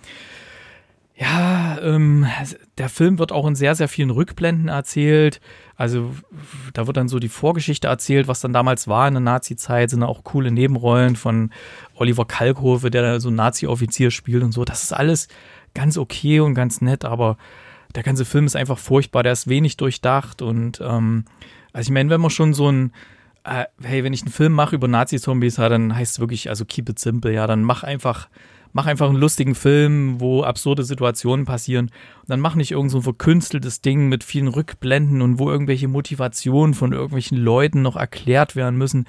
ja, ähm, der Film wird auch in sehr, sehr vielen Rückblenden erzählt. Also da wird dann so die Vorgeschichte erzählt, was dann damals war in der Nazi-Zeit. Sind auch coole Nebenrollen von Oliver Kalkofe, der da so einen Nazi-Offizier spielt und so. Das ist alles ganz okay und ganz nett, aber der ganze Film ist einfach furchtbar, der ist wenig durchdacht und ähm, also ich meine, wenn man schon so ein äh, hey, wenn ich einen Film mache über Nazi-Zombies, ja, dann heißt es wirklich, also keep it simple, ja, dann mach einfach mach einfach einen lustigen Film, wo absurde Situationen passieren und dann mach nicht irgend so ein verkünsteltes Ding mit vielen Rückblenden und wo irgendwelche Motivationen von irgendwelchen Leuten noch erklärt werden müssen,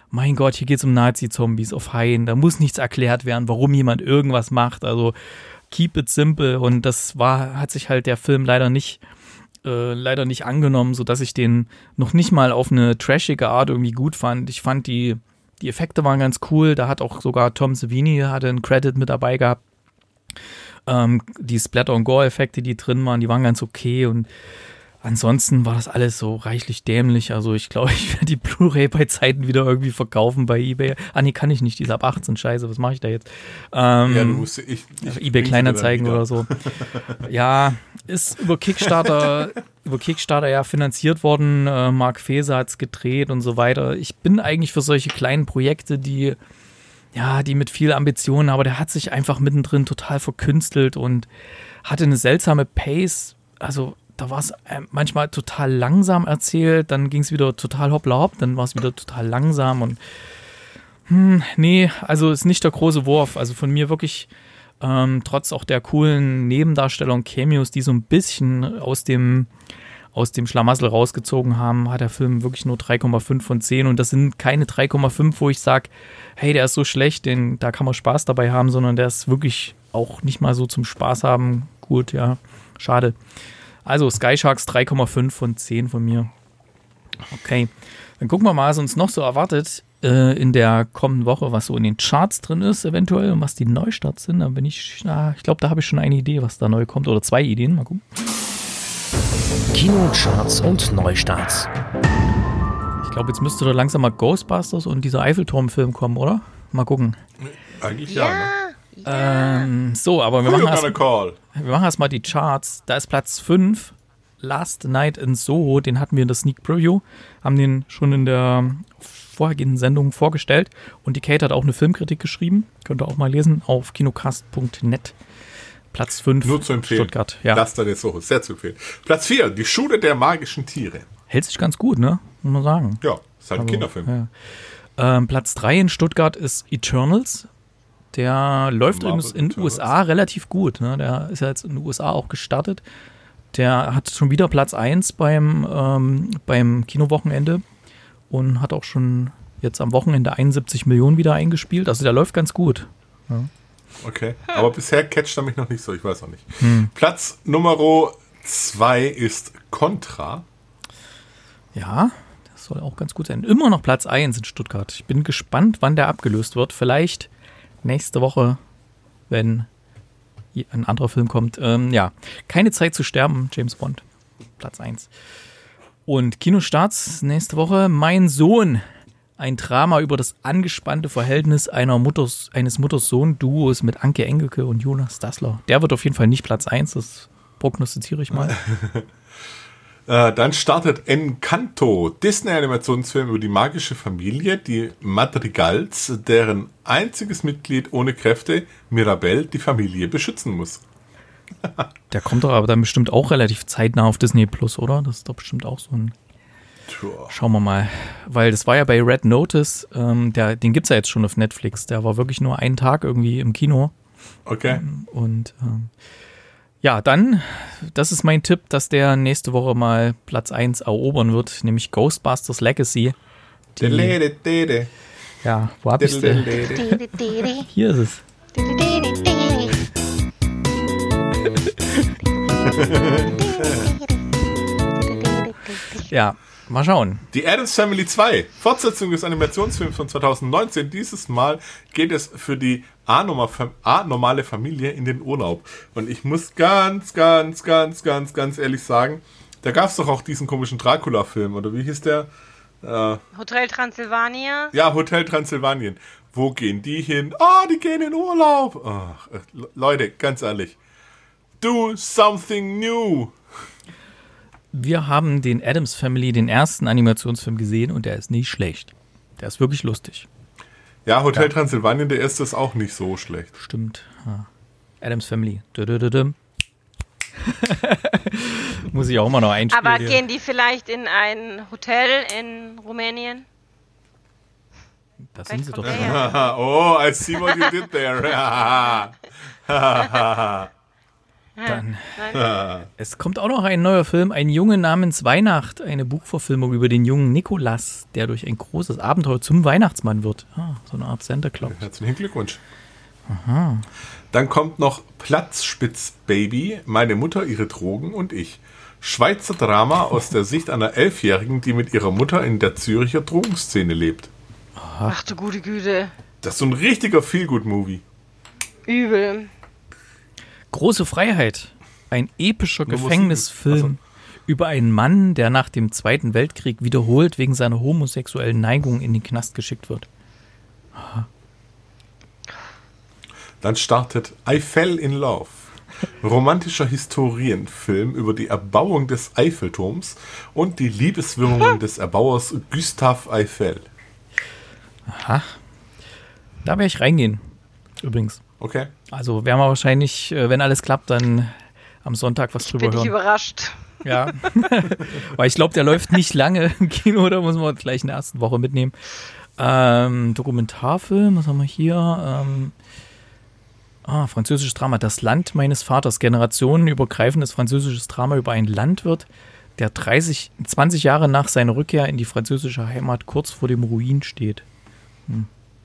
mein Gott, hier geht es um Nazi-Zombies auf Haien, da muss nichts erklärt werden, warum jemand irgendwas macht, also keep it simple und das war, hat sich halt der Film leider nicht äh, leider nicht angenommen, sodass ich den noch nicht mal auf eine trashige Art irgendwie gut fand. Ich fand, die, die Effekte waren ganz cool, da hat auch sogar Tom Savini hatte einen Credit mit dabei gehabt. Ähm, die Splatter- und Gore-Effekte, die drin waren, die waren ganz okay und ansonsten war das alles so reichlich dämlich. Also ich glaube, ich werde die Blu-ray bei Zeiten wieder irgendwie verkaufen bei eBay. Ah nee, kann ich nicht, die ist ab achtzehn, scheiße, was mache ich da jetzt? Ähm, ja, du musst, ich, ich eBay Kleinanzeigen oder so. Ja, ist über Kickstarter, über Kickstarter ja finanziert worden. Äh, Mark Feser hat es gedreht und so weiter. Ich bin eigentlich für solche kleinen Projekte, die ja, die mit viel Ambitionen, aber der hat sich einfach mittendrin total verkünstelt und hatte eine seltsame Pace. Also da war es manchmal total langsam erzählt, dann ging es wieder total hoppla hopp, dann war es wieder total langsam und hm, nee, also ist nicht der große Wurf. Also von mir wirklich, ähm, trotz auch der coolen Nebendarsteller und Cameos, die so ein bisschen aus dem, aus dem Schlamassel rausgezogen haben, hat der Film wirklich nur drei Komma fünf von zehn und das sind keine drei Komma fünf, wo ich sage, hey, der ist so schlecht, den, da kann man Spaß dabei haben, sondern der ist wirklich auch nicht mal so zum Spaß haben. Gut, ja, schade. Also Sky Sharks drei Komma fünf von zehn von mir. Okay, dann gucken wir mal, was uns noch so erwartet äh, in der kommenden Woche, was so in den Charts drin ist eventuell und was die Neustarts sind. Da bin ich, na, ich glaube, da habe ich schon eine Idee, was da neu kommt oder zwei Ideen. Mal gucken. Kinocharts und Neustarts. Ich glaube, jetzt müsste doch langsam mal Ghostbusters und dieser Eiffelturm-Film kommen, oder? Mal gucken. Eigentlich ja, Ja, ne? ja. Ähm, so, aber wir Who machen you erst gonna call? Wir machen erstmal die Charts. Da ist Platz fünf, Last Night in Soho. Den hatten wir in der Sneak Preview. Haben den schon in der vorhergehenden Sendung vorgestellt. Und die Kate hat auch eine Filmkritik geschrieben. Könnt ihr auch mal lesen auf kinocast punkt net. Platz fünf, Nur zu empfehlen. Stuttgart. Ja. Last Night in Soho, sehr zu empfehlen. Platz vier, die Schule der magischen Tiere. Hält sich ganz gut, ne? Muss man sagen. Ja, ist halt ein Also, Kinderfilm. ja. Ähm, Platz drei in Stuttgart ist Eternals. Der läuft Marvel übrigens in den U S A Eternals. relativ gut. Ne? Der ist ja jetzt in den U S A auch gestartet. Der hat schon wieder Platz eins beim, ähm, beim Kinowochenende und hat auch schon jetzt am Wochenende einundsiebzig Millionen wieder eingespielt. Also der läuft ganz gut. Okay, aber bisher catcht er mich noch nicht so, ich weiß noch nicht. Hm. Platz Nummer zwei ist Contra. Ja, das soll auch ganz gut sein. Immer noch Platz eins in Stuttgart. Ich bin gespannt, wann der abgelöst wird. Vielleicht nächste Woche, wenn ein anderer Film kommt. Ähm, ja, Keine Zeit zu sterben, James Bond, Platz eins. Und Kinostarts nächste Woche, Mein Sohn. Ein Drama über das angespannte Verhältnis einer Mutters, eines Mutter-Sohn-Duos mit Anke Engelke und Jonas Dassler. Der wird auf jeden Fall nicht Platz eins, das prognostiziere ich mal. Äh, dann startet Encanto, Disney-Animationsfilm über die magische Familie, die Madrigals, deren einziges Mitglied ohne Kräfte, Mirabelle, die Familie beschützen muss. Der kommt doch aber dann bestimmt auch relativ zeitnah auf Disney Plus, oder? Das ist doch bestimmt auch so ein... Tja. Schauen wir mal. Weil das war ja bei Red Notice, ähm, der, den gibt es ja jetzt schon auf Netflix. Der war wirklich nur einen Tag irgendwie im Kino. Okay. Und ähm, ja, dann, das ist mein Tipp, dass der nächste Woche mal Platz eins erobern wird, nämlich Ghostbusters Legacy. Die, Dede. ja, wo hab ich's denn? Hier ist es. Ja, mal schauen. Die Addams Family zwei, Fortsetzung des Animationsfilms von zweitausendneunzehn. Dieses Mal geht es für die anormale Familie in den Urlaub. Und ich muss ganz, ganz, ganz, ganz, ganz ehrlich sagen, da gab es doch auch diesen komischen Dracula-Film, oder wie hieß der? Äh, Hotel Transylvania. ja, Hotel Transylvanien. Wo gehen die hin? Ah, die gehen in Urlaub. Ach, äh, Leute, ganz ehrlich. Do something new. Wir haben den Addams Family, den ersten Animationsfilm gesehen und der ist nicht schlecht. Der ist wirklich lustig. Ja, Hotel Ja. Transylvanien, der erste ist auch nicht so schlecht. Stimmt. Ja. Addams Family. Dö-dö-dö-düm. Muss ich auch mal noch einspielen. Aber hier. gehen die vielleicht in ein Hotel in Rumänien? Da sind sie doch. Vielleicht kommt der oh, I see what you did there. Dann. Nein. Es kommt auch noch ein neuer Film, Ein Junge namens Weihnacht, eine Buchverfilmung über den jungen Nikolas, der durch ein großes Abenteuer zum Weihnachtsmann wird. Ah, so eine Art Santa Claus. Herzlichen Glückwunsch. Aha. Dann kommt noch Platzspitzbaby, meine Mutter, ihre Drogen und ich. Schweizer Drama aus der Sicht einer Elfjährigen, die mit ihrer Mutter in der Züricher Drogenszene lebt. Ach du gute Güte. Das ist so ein richtiger Feelgood-Movie. Übel. Große Freiheit, ein epischer Nur Gefängnisfilm Musik. über einen Mann, der nach dem Zweiten Weltkrieg wiederholt wegen seiner homosexuellen Neigung in den Knast geschickt wird. Aha. Dann startet I Fell in Love. Romantischer Historienfilm über die Erbauung des Eiffelturms und die Liebeswirrungen des Erbauers Gustave Eiffel. Aha. Da werde ich reingehen, übrigens. Okay. Also werden wir wahrscheinlich, äh, wenn alles klappt, dann am Sonntag was drüber Bin ich hören. überrascht. Ja, weil ich glaube, der läuft nicht lange im Kino, da muss man gleich in der ersten Woche mitnehmen. Ähm, Dokumentarfilm, was haben wir hier? Ähm, ah, französisches Drama, Das Land meines Vaters, generationenübergreifendes französisches Drama über einen Landwirt, der dreißig, zwanzig Jahre nach seiner Rückkehr in die französische Heimat kurz vor dem Ruin steht. Hm.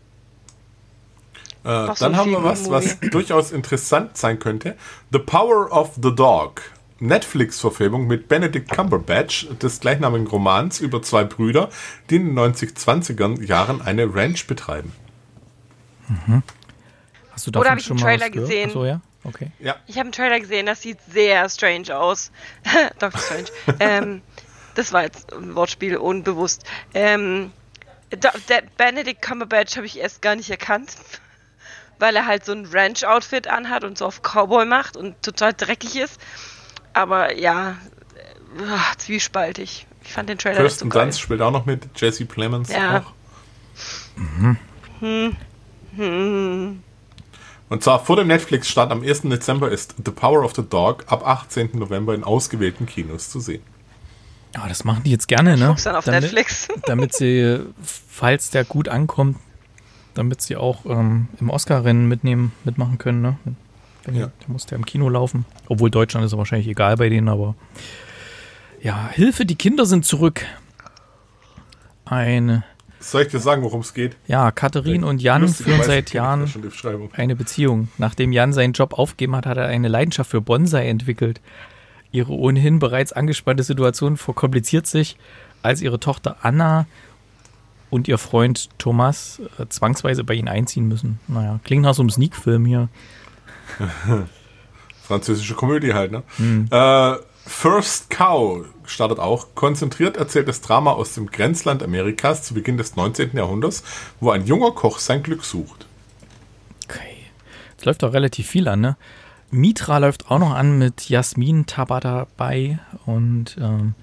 Äh, so dann ein haben wir was, was durchaus interessant sein könnte. The Power of the Dog. Netflix-Verfilmung mit Benedict Cumberbatch des gleichnamigen Romans über zwei Brüder, die in den neunzig-zwanziger Jahren eine Ranch betreiben. Mhm. Hast du davon Oder habe ich schon einen mal Trailer was gehört? gesehen? Ach so, ja? Okay. Ja. Ich habe einen Trailer gesehen, das sieht sehr strange aus. Doctor Strange. ähm, das war jetzt ein Wortspiel, unbewusst. Ähm, Do- der Benedict Cumberbatch habe ich erst gar nicht erkannt, weil er halt so ein Ranch-Outfit anhat und so auf Cowboy macht und total dreckig ist. Aber ja, äh, zwiespaltig. Ich fand den Trailer nicht so Kirsten geil. Dunst spielt auch noch mit, Jesse Plemons Ja. auch. Mhm. Hm. Hm. Und zwar vor dem Netflix-Start am ersten Dezember ist The Power of the Dog ab achtzehnten November in ausgewählten Kinos zu sehen. Ja, das machen die jetzt gerne, ne? Guck's dann auf damit, Netflix. damit sie, falls der gut ankommt, damit sie auch ähm, im Oscar-Rennen mitnehmen, mitmachen können, ne? Wenn Ja. Der muss der im Kino laufen. Obwohl Deutschland ist ja wahrscheinlich egal bei denen, aber ja, Hilfe, die Kinder sind zurück. Eine, Soll ich dir sagen, worum es geht? ja, Katharin und Jan führen Lustigerweise seit kenn ich Jahren da schon die Beschreibung. eine Beziehung. Nachdem Jan seinen Job aufgegeben hat, hat er eine Leidenschaft für Bonsai entwickelt. Ihre ohnehin bereits angespannte Situation verkompliziert sich, als ihre Tochter Anna und ihr Freund Thomas äh, zwangsweise bei ihnen einziehen müssen. Naja, klingt nach so einem Sneak-Film hier. Französische Komödie halt, ne? Hm. Äh, First Cow startet auch. Konzentriert erzähltes Drama aus dem Grenzland Amerikas zu Beginn des neunzehnten Jahrhunderts, wo ein junger Koch sein Glück sucht. Okay. Jetzt läuft doch relativ viel an, ne? Mitra läuft auch noch an mit Jasmin Tabatabai und ähm,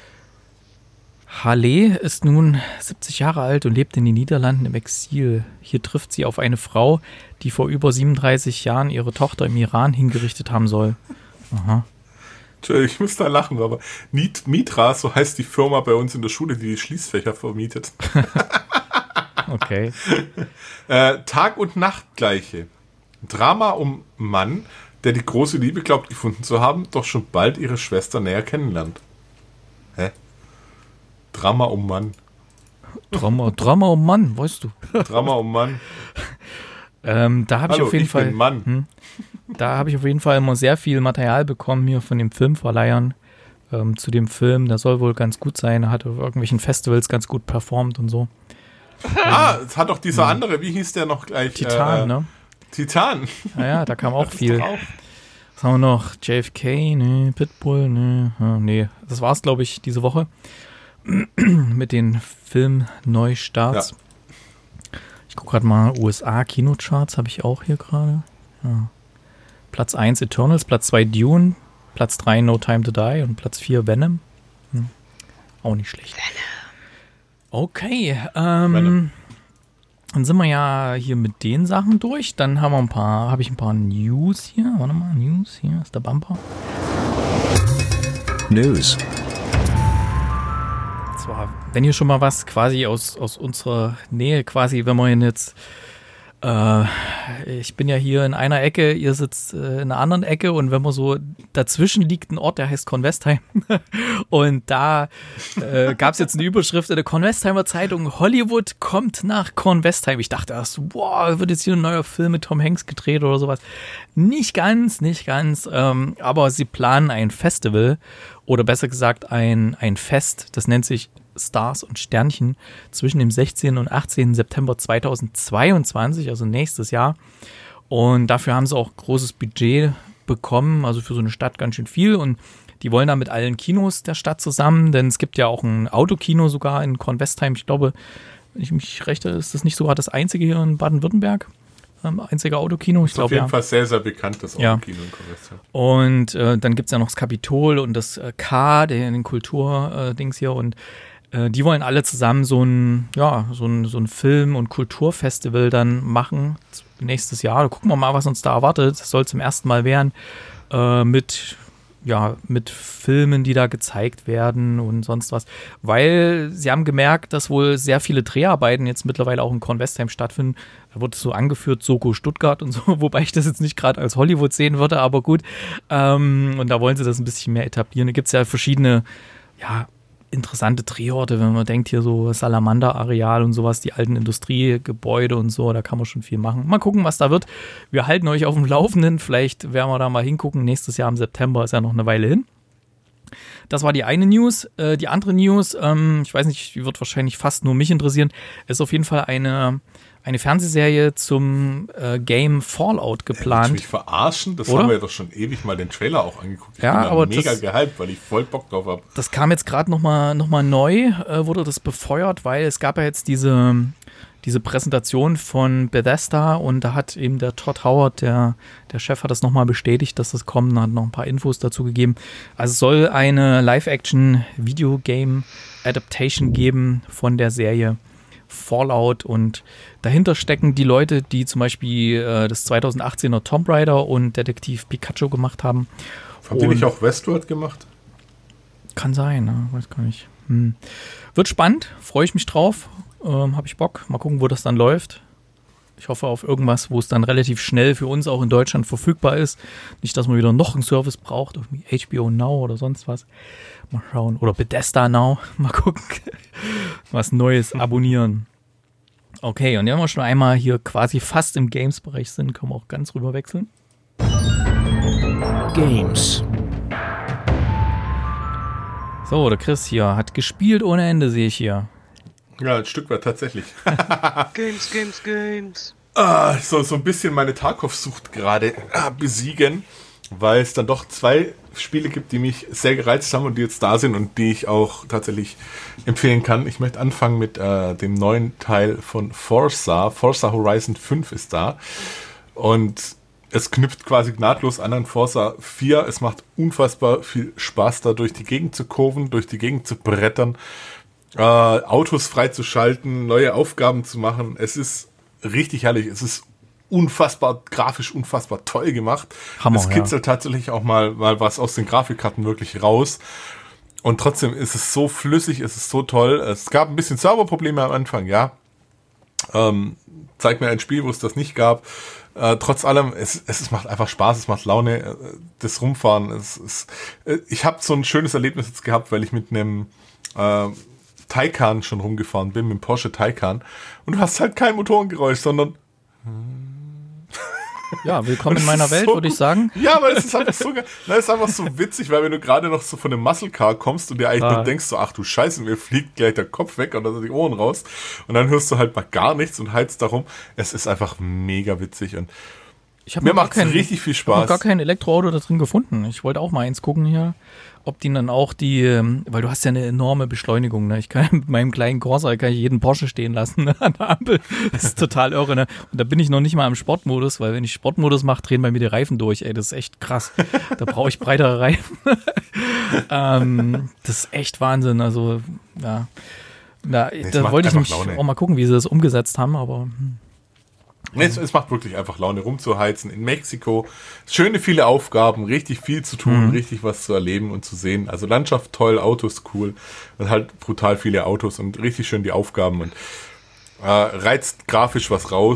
Haleh ist nun siebzig Jahre alt und lebt in den Niederlanden im Exil. Hier trifft sie auf eine Frau, die vor über siebenunddreißig Jahren ihre Tochter im Iran hingerichtet haben soll. Aha. Entschuldigung, ich muss da lachen, aber Nit- Mitra, so heißt die Firma bei uns in der Schule, die die Schließfächer vermietet. Okay. Äh, Tag- und Nachtgleiche. Drama um Mann, der die große Liebe glaubt gefunden zu haben, doch schon bald ihre Schwester näher kennenlernt. Hä? Drama um Mann. Drama, Drama, oh Mann, weißt du. Drama um Mann. Ähm, da habe ich Hallo, auf jeden ich Fall. bin Mann. Hm, da habe ich auf jeden Fall immer sehr viel Material bekommen hier von den Filmverleihern ähm, zu dem Film. Der soll wohl ganz gut sein. Er hat auf irgendwelchen Festivals ganz gut performt und so. Ah, es hat doch dieser andere, wie hieß der noch gleich? Titan, äh, ne? Titan. Naja, da kam auch Das ist viel. doch auch- Was haben wir noch? J F K, ne, Pitbull, ne, ah, nee. Das war's, glaube ich, diese Woche. Mit den Film-Neustarts. Ja. Ich gucke gerade mal, U S A-Kinocharts habe ich auch hier gerade. Ja. Platz eins Eternals, Platz zwei Dune, Platz drei No Time to Die und Platz vier Venom. Hm. Auch nicht schlecht. Okay, ähm, Venom. dann sind wir ja hier mit den Sachen durch. Dann haben wir ein paar, habe ich ein paar News hier. Warte mal, News, hier ist der Bumper. News. Zwar, wenn ihr schon mal was quasi aus, aus unserer Nähe, quasi, wenn wir ihn jetzt Äh, ich bin ja hier in einer Ecke, ihr sitzt äh, in einer anderen Ecke und wenn man so dazwischen liegt ein Ort, der heißt Kornwestheim und da äh, gab es jetzt eine Überschrift in der Kornwestheimer Zeitung, Hollywood kommt nach Kornwestheim. Ich dachte erst, boah, wird jetzt hier ein neuer Film mit Tom Hanks gedreht oder sowas. Nicht ganz, nicht ganz, ähm, aber sie planen ein Festival oder besser gesagt ein, ein Fest, das nennt sich Stars und Sternchen zwischen dem sechzehnten und achtzehnten September zweitausendzweiundzwanzig, also nächstes Jahr. Und dafür haben sie auch großes Budget bekommen, also für so eine Stadt ganz schön viel. Und die wollen da mit allen Kinos der Stadt zusammen, denn es gibt ja auch ein Autokino sogar in Kornwestheim. Ich glaube, wenn ich mich rechte, ist das nicht sogar das einzige hier in Baden-Württemberg. Ähm, einziger Autokino. Ich das ist glaub, auf jeden ja. Fall sehr, sehr bekannt, das Ja. Autokino in Kornwestheim. Und äh, dann gibt es ja noch das Kapitol und das äh, K, den, den Kultur-Dings hier. Und äh, die wollen alle zusammen so ein, ja, so ein, so ein Film- und Kulturfestival dann machen nächstes Jahr. Da gucken wir mal, was uns da erwartet. Das soll zum ersten Mal werden äh, mit ja, mit Filmen, die da gezeigt werden und sonst was. Weil sie haben gemerkt, dass wohl sehr viele Dreharbeiten jetzt mittlerweile auch in Kornwestheim stattfinden. Da wurde so angeführt, Soko Stuttgart und so, wobei ich das jetzt nicht gerade als Hollywood sehen würde, aber gut. Ähm, und da wollen sie das ein bisschen mehr etablieren. Da gibt es ja verschiedene, ja, interessante Drehorte, wenn man denkt hier so Salamander-Areal und sowas, die alten Industriegebäude und so, da kann man schon viel machen. Mal gucken, was da wird. Wir halten euch auf dem Laufenden, vielleicht werden wir da mal hingucken. Nächstes Jahr im September ist ja noch eine Weile hin. Das war die eine News. Äh, die andere News, ähm, ich weiß nicht, die wird wahrscheinlich fast nur mich interessieren, ist auf jeden Fall eine, eine Fernsehserie zum äh, Game Fallout geplant. Willst du mich verarschen? Das Oder? haben wir ja doch schon ewig mal den Trailer auch angeguckt. Ich Ja, bin da aber mega das- gehypt, weil ich voll Bock drauf habe. Das kam jetzt gerade nochmal noch mal neu, äh, wurde das befeuert, weil es gab ja jetzt diese, diese Präsentation von Bethesda und da hat eben der Todd Howard, der, der Chef, hat das nochmal bestätigt, dass das kommt und hat noch ein paar Infos dazu gegeben. Also es soll eine Live-Action-Videogame-Adaptation geben von der Serie Fallout und dahinter stecken die Leute, die zum Beispiel äh, das zweitausendachtzehner Tomb Raider und Detektiv Pikachu gemacht haben. Haben die Und- nicht auch Westworld gemacht? Kann sein, ne? Weiß gar nicht. Hm. Wird spannend, freue ich mich drauf, ähm, habe ich Bock. Mal gucken, wo das dann läuft. Ich hoffe auf irgendwas, wo es dann relativ schnell für uns auch in Deutschland verfügbar ist. Nicht, dass man wieder noch einen Service braucht, irgendwie H B O Now oder sonst was. Mal schauen. Oder Bethesda Now. Mal gucken. Was Neues abonnieren. Okay, und wenn wir schon einmal hier quasi fast im Games-Bereich sind, können wir auch ganz rüber wechseln. Games. So, der Chris hier hat gespielt ohne Ende, sehe ich hier. Ja, ein Stück weit tatsächlich. Games, Games, Games. Ah, so, so ein bisschen meine Tarkov-Sucht gerade ah, besiegen, weil es dann doch zwei Spiele gibt, die mich sehr gereizt haben und die jetzt da sind und die ich auch tatsächlich empfehlen kann. Ich möchte anfangen mit äh, dem neuen Teil von Forza. Forza Horizon fünf ist da und es knüpft quasi nahtlos an an Forza vier. Es macht unfassbar viel Spaß, da durch die Gegend zu kurven, durch die Gegend zu brettern, äh, Autos freizuschalten, neue Aufgaben zu machen. Es ist richtig herrlich. Es ist unfassbar grafisch, unfassbar toll gemacht. Hammer, es kitzelt ja. tatsächlich auch mal, mal was aus den Grafikkarten wirklich raus. Und trotzdem ist es so flüssig, es ist so toll. Es gab ein bisschen Serverprobleme am Anfang, ja. Ähm, zeig mir ein Spiel, wo es das nicht gab. Äh, trotz allem, es, es macht einfach Spaß, es macht Laune, äh, das Rumfahren. Es, es, äh, ich habe so ein schönes Erlebnis jetzt gehabt, weil ich mit einem äh, Taycan schon rumgefahren bin, mit dem Porsche Taycan. Und du hast halt kein Motorengeräusch, sondern Ja, willkommen in meiner ist Welt, so würde ich gut. sagen. Ja, aber es ist einfach so, ge- na, es ist einfach so witzig, weil wenn du gerade noch so von einem Muscle Car kommst und dir eigentlich Ah. nur denkst, so, ach du Scheiße, mir fliegt gleich der Kopf weg oder die Ohren raus und dann hörst du halt mal gar nichts und heizt darum. Es ist einfach mega witzig und Ich habe mir noch gar macht kein- es richtig viel Ich habe noch Spaß. gar kein Elektroauto da drin gefunden. Ich wollte auch mal eins gucken hier, ob die dann auch die, ähm, weil du hast ja eine enorme Beschleunigung, ne? Ich kann mit meinem kleinen Corsa kann ich jeden Porsche stehen lassen, ne? An der Ampel. Das ist total irre, ne? Und da bin ich noch nicht mal im Sportmodus, weil wenn ich Sportmodus mache, drehen bei mir die Reifen durch, ey, das ist echt krass. Da brauche ich breitere Reifen. ähm, das ist echt Wahnsinn, also, ja. Da, es da macht wollte ich einfach nämlich Laune. auch mal gucken, wie sie das umgesetzt haben, aber hm. Nee, es, es macht wirklich einfach Laune rumzuheizen. In Mexiko schöne viele Aufgaben, richtig viel zu tun, Mhm. richtig was zu erleben und zu sehen. Also Landschaft toll, Autos cool und halt brutal viele Autos und richtig schön die Aufgaben und äh, reizt grafisch was raus.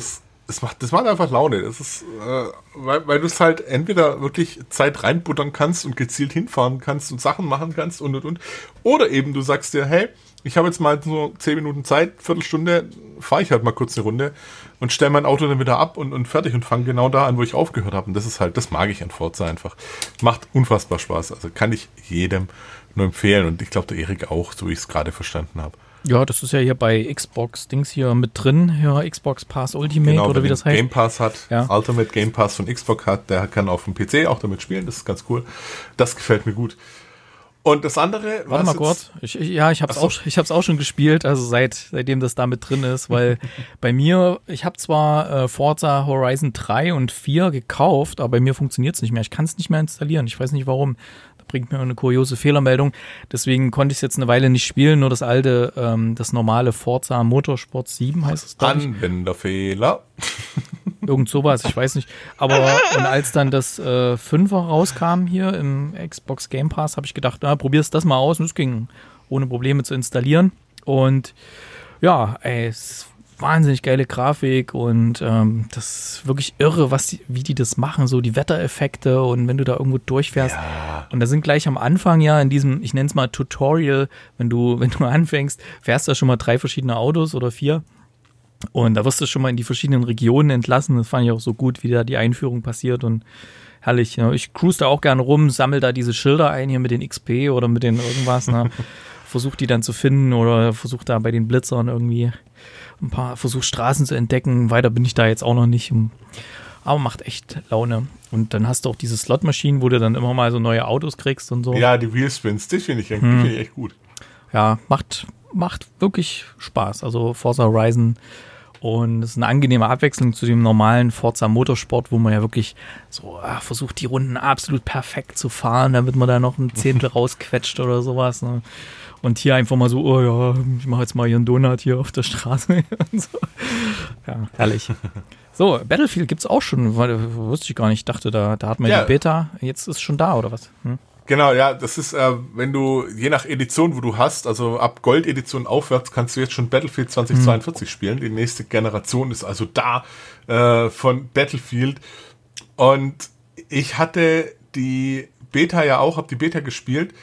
es macht, das macht einfach Laune. Das ist, äh, weil, weil du es halt entweder wirklich Zeit reinbuttern kannst und gezielt hinfahren kannst und Sachen machen kannst und und und. Oder eben du sagst dir, hey, ich habe jetzt mal so zehn Minuten Zeit, Viertelstunde, fahre ich halt mal kurz eine Runde und stelle mein Auto dann wieder ab und, und fertig und fange genau da an, wo ich aufgehört habe. Und das ist halt, das mag ich an Forza einfach. Macht unfassbar Spaß. Also kann ich jedem nur empfehlen. Und ich glaube, der Erik auch, so wie ich es gerade verstanden habe. Ja, das ist ja hier bei Xbox Dings hier mit drin, ja, Xbox Pass Ultimate Genau, oder wie das heißt. Game Pass hat, ja. Ultimate Game Pass von Xbox hat, der kann auf dem P C auch damit spielen, das ist ganz cool. Das gefällt mir gut. Und das andere, warte mal kurz. Ich, ich, ja, ich habe es auch, ich hab's auch schon gespielt, also seit seitdem das da mit drin ist, weil bei mir, ich habe zwar äh, Forza Horizon drei und vier gekauft, aber bei mir funktioniert es nicht mehr. Ich kann es nicht mehr installieren. Ich weiß nicht warum. Da bringt mir eine kuriose Fehlermeldung. Deswegen konnte ich es jetzt eine Weile nicht spielen, nur das alte, ähm, das normale Forza Motorsport sieben heißt es, glaube ich. Anwenderfehler. Irgend sowas, ich weiß nicht. Aber und als dann das äh, Fünfer rauskam hier im Xbox Game Pass, habe ich gedacht, na, probierst das mal aus. Und es ging ohne Probleme zu installieren. Und ja, ey, es ist wahnsinnig geile Grafik und ähm, das ist wirklich irre, was die, wie die das machen, so die Wettereffekte und wenn du da irgendwo durchfährst. Ja. Und da sind gleich am Anfang ja in diesem, ich nenne es mal Tutorial, wenn du, wenn du anfängst, fährst du schon mal drei verschiedene Autos oder vier. Und da wirst du schon mal in die verschiedenen Regionen entlassen. Das fand ich auch so gut, wie da die Einführung passiert und herrlich. Ja. Ich cruise da auch gerne rum, sammle da diese Schilder ein hier mit den X P oder mit den irgendwas. Ne. Versuch die dann zu finden oder versuch da bei den Blitzern irgendwie ein paar, versuch Straßen zu entdecken. Weiter bin ich da jetzt auch noch nicht. Aber macht echt Laune. Und dann hast du auch diese Slot-Maschinen, wo du dann immer mal so neue Autos kriegst und so. Ja, die Wheelspins, das finde ich, hm. find ich echt gut. Ja, macht, macht wirklich Spaß. Also Forza Horizon. Und es ist eine angenehme Abwechslung zu dem normalen Forza Motorsport, wo man ja wirklich so ach, versucht, die Runden absolut perfekt zu fahren, damit man da noch ein Zehntel rausquetscht oder sowas. Ne? Und hier einfach mal so, oh ja, ich mache jetzt mal hier einen Donut hier auf der Straße. Und so. Ja, herrlich. So, Battlefield gibt es auch schon, weil, wusste ich gar nicht. Ich dachte, da, da hat man ja die Beta. Jetzt ist schon da, oder was? Hm? Genau, ja, das ist, äh, wenn du, je nach Edition, wo du hast, also ab Gold-Edition aufwärts, kannst du jetzt schon Battlefield zweitausendzweiundvierzig mhm. spielen. Die nächste Generation ist also da äh, von Battlefield. Und ich hatte die Beta ja auch, habe die Beta gespielt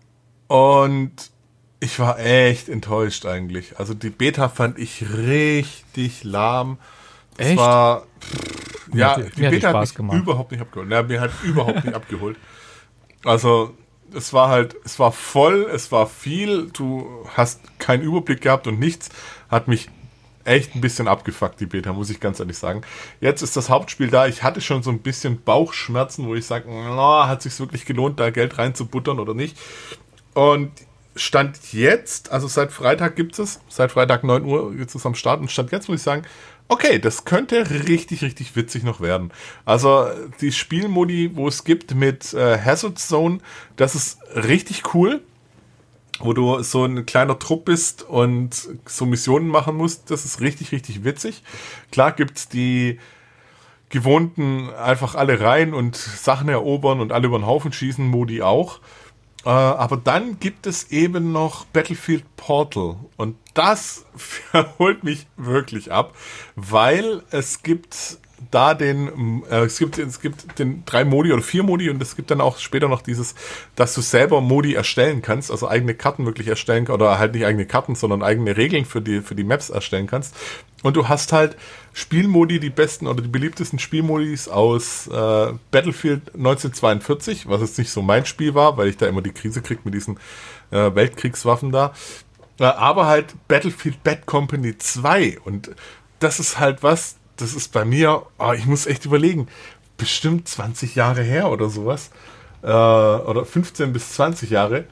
und ich war echt enttäuscht eigentlich. Also die Beta fand ich richtig lahm. Es echt? war, pff, ja, mir, die mir Beta hat hat mich gemacht. überhaupt nicht abgeholt. Ja, mir hat überhaupt nicht abgeholt. Also, es war halt, es war voll, es war viel, du hast keinen Überblick gehabt und nichts, hat mich echt ein bisschen abgefuckt, die Beta, muss ich ganz ehrlich sagen. Jetzt ist das Hauptspiel da, ich hatte schon so ein bisschen Bauchschmerzen, wo ich sage, no, hat sich's wirklich gelohnt, da Geld reinzubuttern oder nicht. Und Stand jetzt, also seit Freitag gibt es, seit Freitag neun Uhr gibt es am Start und Stand jetzt muss ich sagen, okay, das könnte richtig, richtig witzig noch werden. Also die Spielmodi, wo es gibt mit äh, Hazard Zone, das ist richtig cool, wo du so ein kleiner Trupp bist und so Missionen machen musst. Das ist richtig, richtig witzig. Klar gibt's die gewohnten einfach alle rein und Sachen erobern und alle über den Haufen schießen, Modi auch. Äh, aber dann gibt es eben noch Battlefield Portal und das holt mich wirklich ab, weil es gibt da den, äh, es gibt es gibt den drei Modi oder vier Modi und es gibt dann auch später noch dieses, dass du selber Modi erstellen kannst, also eigene Karten wirklich erstellen oder halt nicht eigene Karten, sondern eigene Regeln für die für die Maps erstellen kannst. Und du hast halt Spielmodi, die besten oder die beliebtesten Spielmodis aus äh, Battlefield neunzehnhundertzweiundvierzig, was jetzt nicht so mein Spiel war, weil ich da immer die Krise kriege mit diesen äh, Weltkriegswaffen da. Äh, aber halt Battlefield Bad Company zwei. Und das ist halt was, das ist bei mir, oh, ich muss echt überlegen, bestimmt zwanzig Jahre her oder sowas. Äh, oder fünfzehn bis zwanzig Jahre,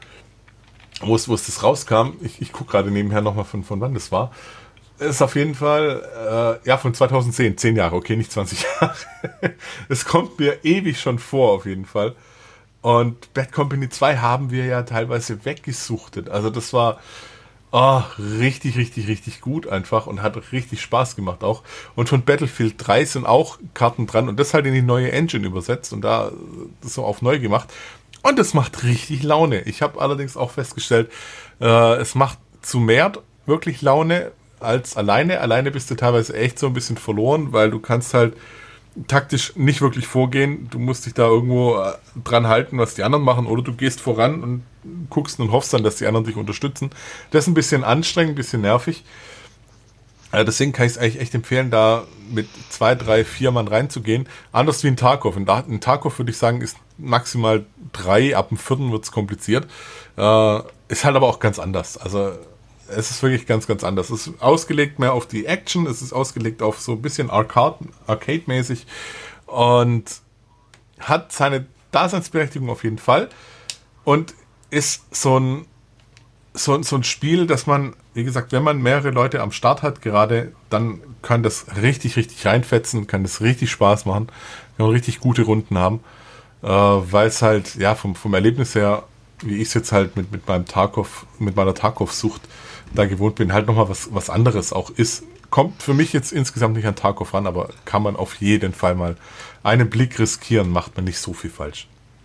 wo es, wo es das rauskam. Ich, ich gucke gerade nebenher nochmal von, von wann das war. Ist auf jeden Fall, äh, ja, von zweitausendzehn, zehn Jahre, okay, nicht zwanzig Jahre. Es kommt mir ewig schon vor, auf jeden Fall. Und Bad Company zwei haben wir ja teilweise weggesuchtet. Also das war oh, richtig, richtig, richtig gut einfach und hat richtig Spaß gemacht auch. Und von Battlefield drei sind auch Karten dran und das halt in die neue Engine übersetzt und da das so auf neu gemacht. Und das macht richtig Laune. Ich habe allerdings auch festgestellt, äh, es macht zu mehr wirklich Laune, als alleine. Alleine bist du teilweise echt so ein bisschen verloren, weil du kannst halt taktisch nicht wirklich vorgehen. Du musst dich da irgendwo äh, dran halten, was die anderen machen, oder du gehst voran und guckst und hoffst dann, dass die anderen dich unterstützen. Das ist ein bisschen anstrengend, ein bisschen nervig. Äh, deswegen kann ich es eigentlich echt empfehlen, da mit zwei, drei, vier Mann reinzugehen. Anders wie in Tarkov. In, in Tarkov würde ich sagen, ist maximal drei, ab dem vierten wird es kompliziert. Äh, ist halt aber auch ganz anders. Also es ist wirklich ganz, ganz anders. Es ist ausgelegt mehr auf die Action, es ist ausgelegt auf so ein bisschen Arcade, Arcade-mäßig und hat seine Daseinsberechtigung auf jeden Fall und ist so ein, so, so ein Spiel, dass man, wie gesagt, wenn man mehrere Leute am Start hat gerade, dann kann das richtig, richtig reinfetzen, kann das richtig Spaß machen, kann man richtig gute Runden haben, äh, weil es halt, ja, vom, vom Erlebnis her, wie ich es jetzt halt mit, mit meinem Tarkov, mit meiner Tarkov-Sucht da gewohnt bin, halt nochmal was, was anderes auch ist. Kommt für mich jetzt insgesamt nicht an Tarkov ran, aber kann man auf jeden Fall mal einen Blick riskieren, macht man nicht so viel falsch.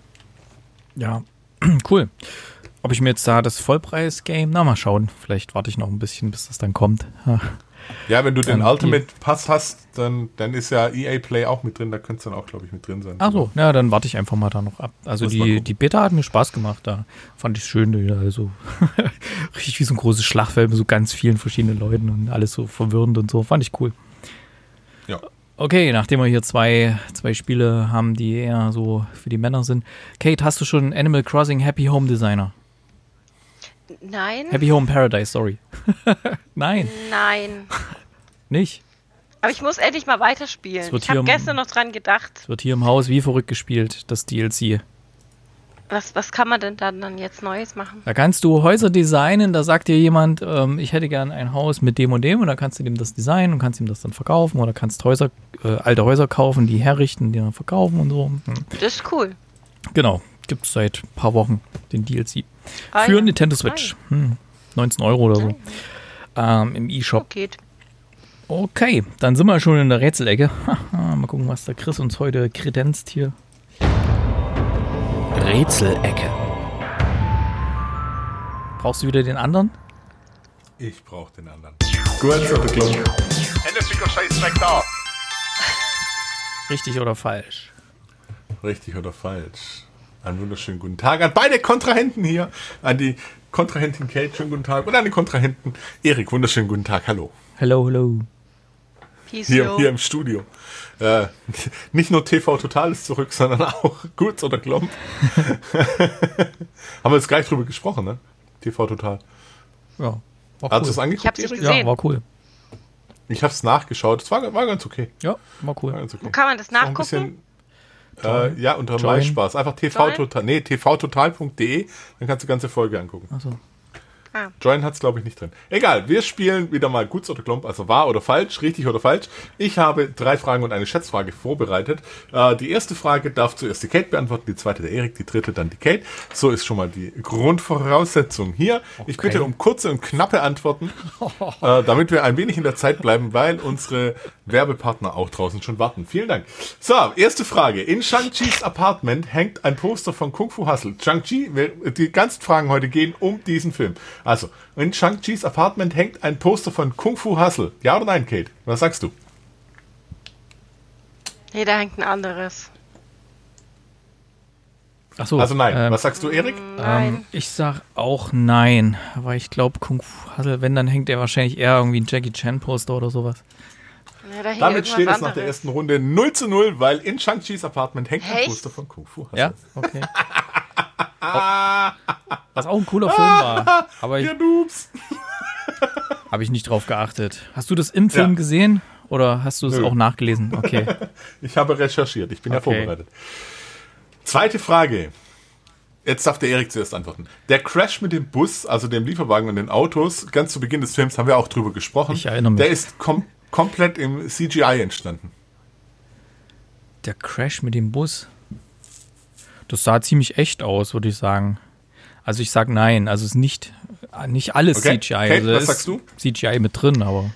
Ja, cool. Ob ich mir jetzt da das Vollpreis-Game, na mal schauen, vielleicht warte ich noch ein bisschen, bis das dann kommt. Ja, wenn du den Ähm, Ultimate Pass hast, dann, dann ist ja E A Play auch mit drin, da könnte es dann auch, glaube ich, mit drin sein. Ach so, ja, dann warte ich einfach mal da noch ab. Also Muss mal die, gucken. die Beta hat mir Spaß gemacht, da fand ich es schön, wieder also richtig wie so ein großes Schlachtfeld mit so ganz vielen verschiedenen Leuten und alles so verwirrend und so, fand ich cool. Ja. Okay, nachdem wir hier zwei, zwei Spiele haben, die eher so für die Männer sind. Kate, hast du schon Animal Crossing Happy Home Designer? Nein. Happy Home Paradise, sorry. Nein, Nein. nicht. Aber ich muss endlich mal weiterspielen. Es wird Ich habe hier um- gestern noch dran gedacht. Es wird hier im Haus wie verrückt gespielt, das D L C. Was, was kann man denn dann, dann jetzt Neues machen? Da kannst du Häuser designen, da sagt dir jemand, ähm, ich hätte gern ein Haus mit dem und dem und da kannst du dem das designen und kannst ihm das dann verkaufen oder kannst Häuser, äh, alte Häuser kaufen, die herrichten, die dann verkaufen und so. Hm. Das ist cool. Genau, gibt es seit ein paar Wochen den D L C. Ah, Für ja. Nintendo Switch. Hm. neunzehn Euro oder so. Ähm, im E-Shop. Geht. Okay, dann sind wir schon in der Rätselecke. Mal gucken, was der Chris uns heute kredenzt hier. Rätselecke. Brauchst du wieder den anderen? Ich brauche den anderen. Kurz oder klump. Richtig oder falsch? Richtig oder falsch? Einen wunderschönen guten Tag an beide Kontrahenten hier. An die Kontrahentin Kate, schönen guten Tag. Und an den Kontrahenten Erik, wunderschönen guten Tag. Hallo. Hello, hello. Peace, Hier, yo. hier im Studio. Äh, nicht nur T V Total ist zurück, sondern auch Kurz oder Klomp. Haben wir jetzt gleich drüber gesprochen, ne? T V Total. Ja, war Hast du es cool. angeguckt? Ich hab's nicht Erik? gesehen. Ja, war cool. Ich habe es nachgeschaut. Es war, war ganz okay. Ja, war War cool. ganz okay. Wo kann man das Noch ein nachgucken? bisschen, äh, ja, unter Join. MySpaß. Einfach T V Total. Nee, t v total punkt d e. Dann kannst du die ganze Folge angucken. Achso. Ah. Join hat es, glaube ich, nicht drin. Egal, wir spielen wieder mal Guts oder Klomp, also wahr oder falsch, richtig oder falsch. Ich habe drei Fragen und eine Schätzfrage vorbereitet. Äh, die erste Frage darf zuerst die Kate beantworten, die zweite der Erik, die dritte dann die Kate. So ist schon mal die Grundvoraussetzung hier. Ich bitte um kurze und knappe Antworten, äh, damit wir ein wenig in der Zeit bleiben, weil unsere Werbepartner auch draußen schon warten. Vielen Dank. So, erste Frage. In Shang-Chis Apartment hängt ein Poster von Kung Fu Hustle. Shang-Chi, wir- die ganzen Fragen heute gehen um diesen Film. Also, in Shang-Chis Apartment hängt ein Poster von Kung Fu Hustle. Ja oder nein, Kate? Was sagst du? Nee, da hängt ein anderes. Achso. Also nein. Ähm, Was sagst du, Erik? Nein. ähm, ich sag auch nein, weil ich glaube, Kung Fu Hustle, wenn, dann hängt er wahrscheinlich eher irgendwie ein Jackie Chan Poster oder sowas. Ja, da hing Damit irgendwas steht es nach der anderes. ersten Runde null zu null, weil in Shang-Chis Apartment hängt ein Echt? Poster von Kung Fu Hustle. Ja, okay. Was auch ein cooler Film war. Aber ich Ihr Noobs. habe ich nicht drauf geachtet. Hast du das im Film Ja. gesehen oder hast du es Nö. auch nachgelesen? Okay. Ich habe recherchiert, ich bin ja Okay. vorbereitet. Zweite Frage. Jetzt darf der Erik zuerst antworten. Der Crash mit dem Bus, also dem Lieferwagen und den Autos, ganz zu Beginn des Films haben wir auch drüber gesprochen. Ich erinnere mich. Der ist kom komplett im C G I entstanden. Der Crash mit dem Bus. Das sah ziemlich echt aus, würde ich sagen. Also ich sag nein. Also es ist nicht, nicht alles Okay. C G I. Kate, also da was ist sagst du? C G I mit drin, aber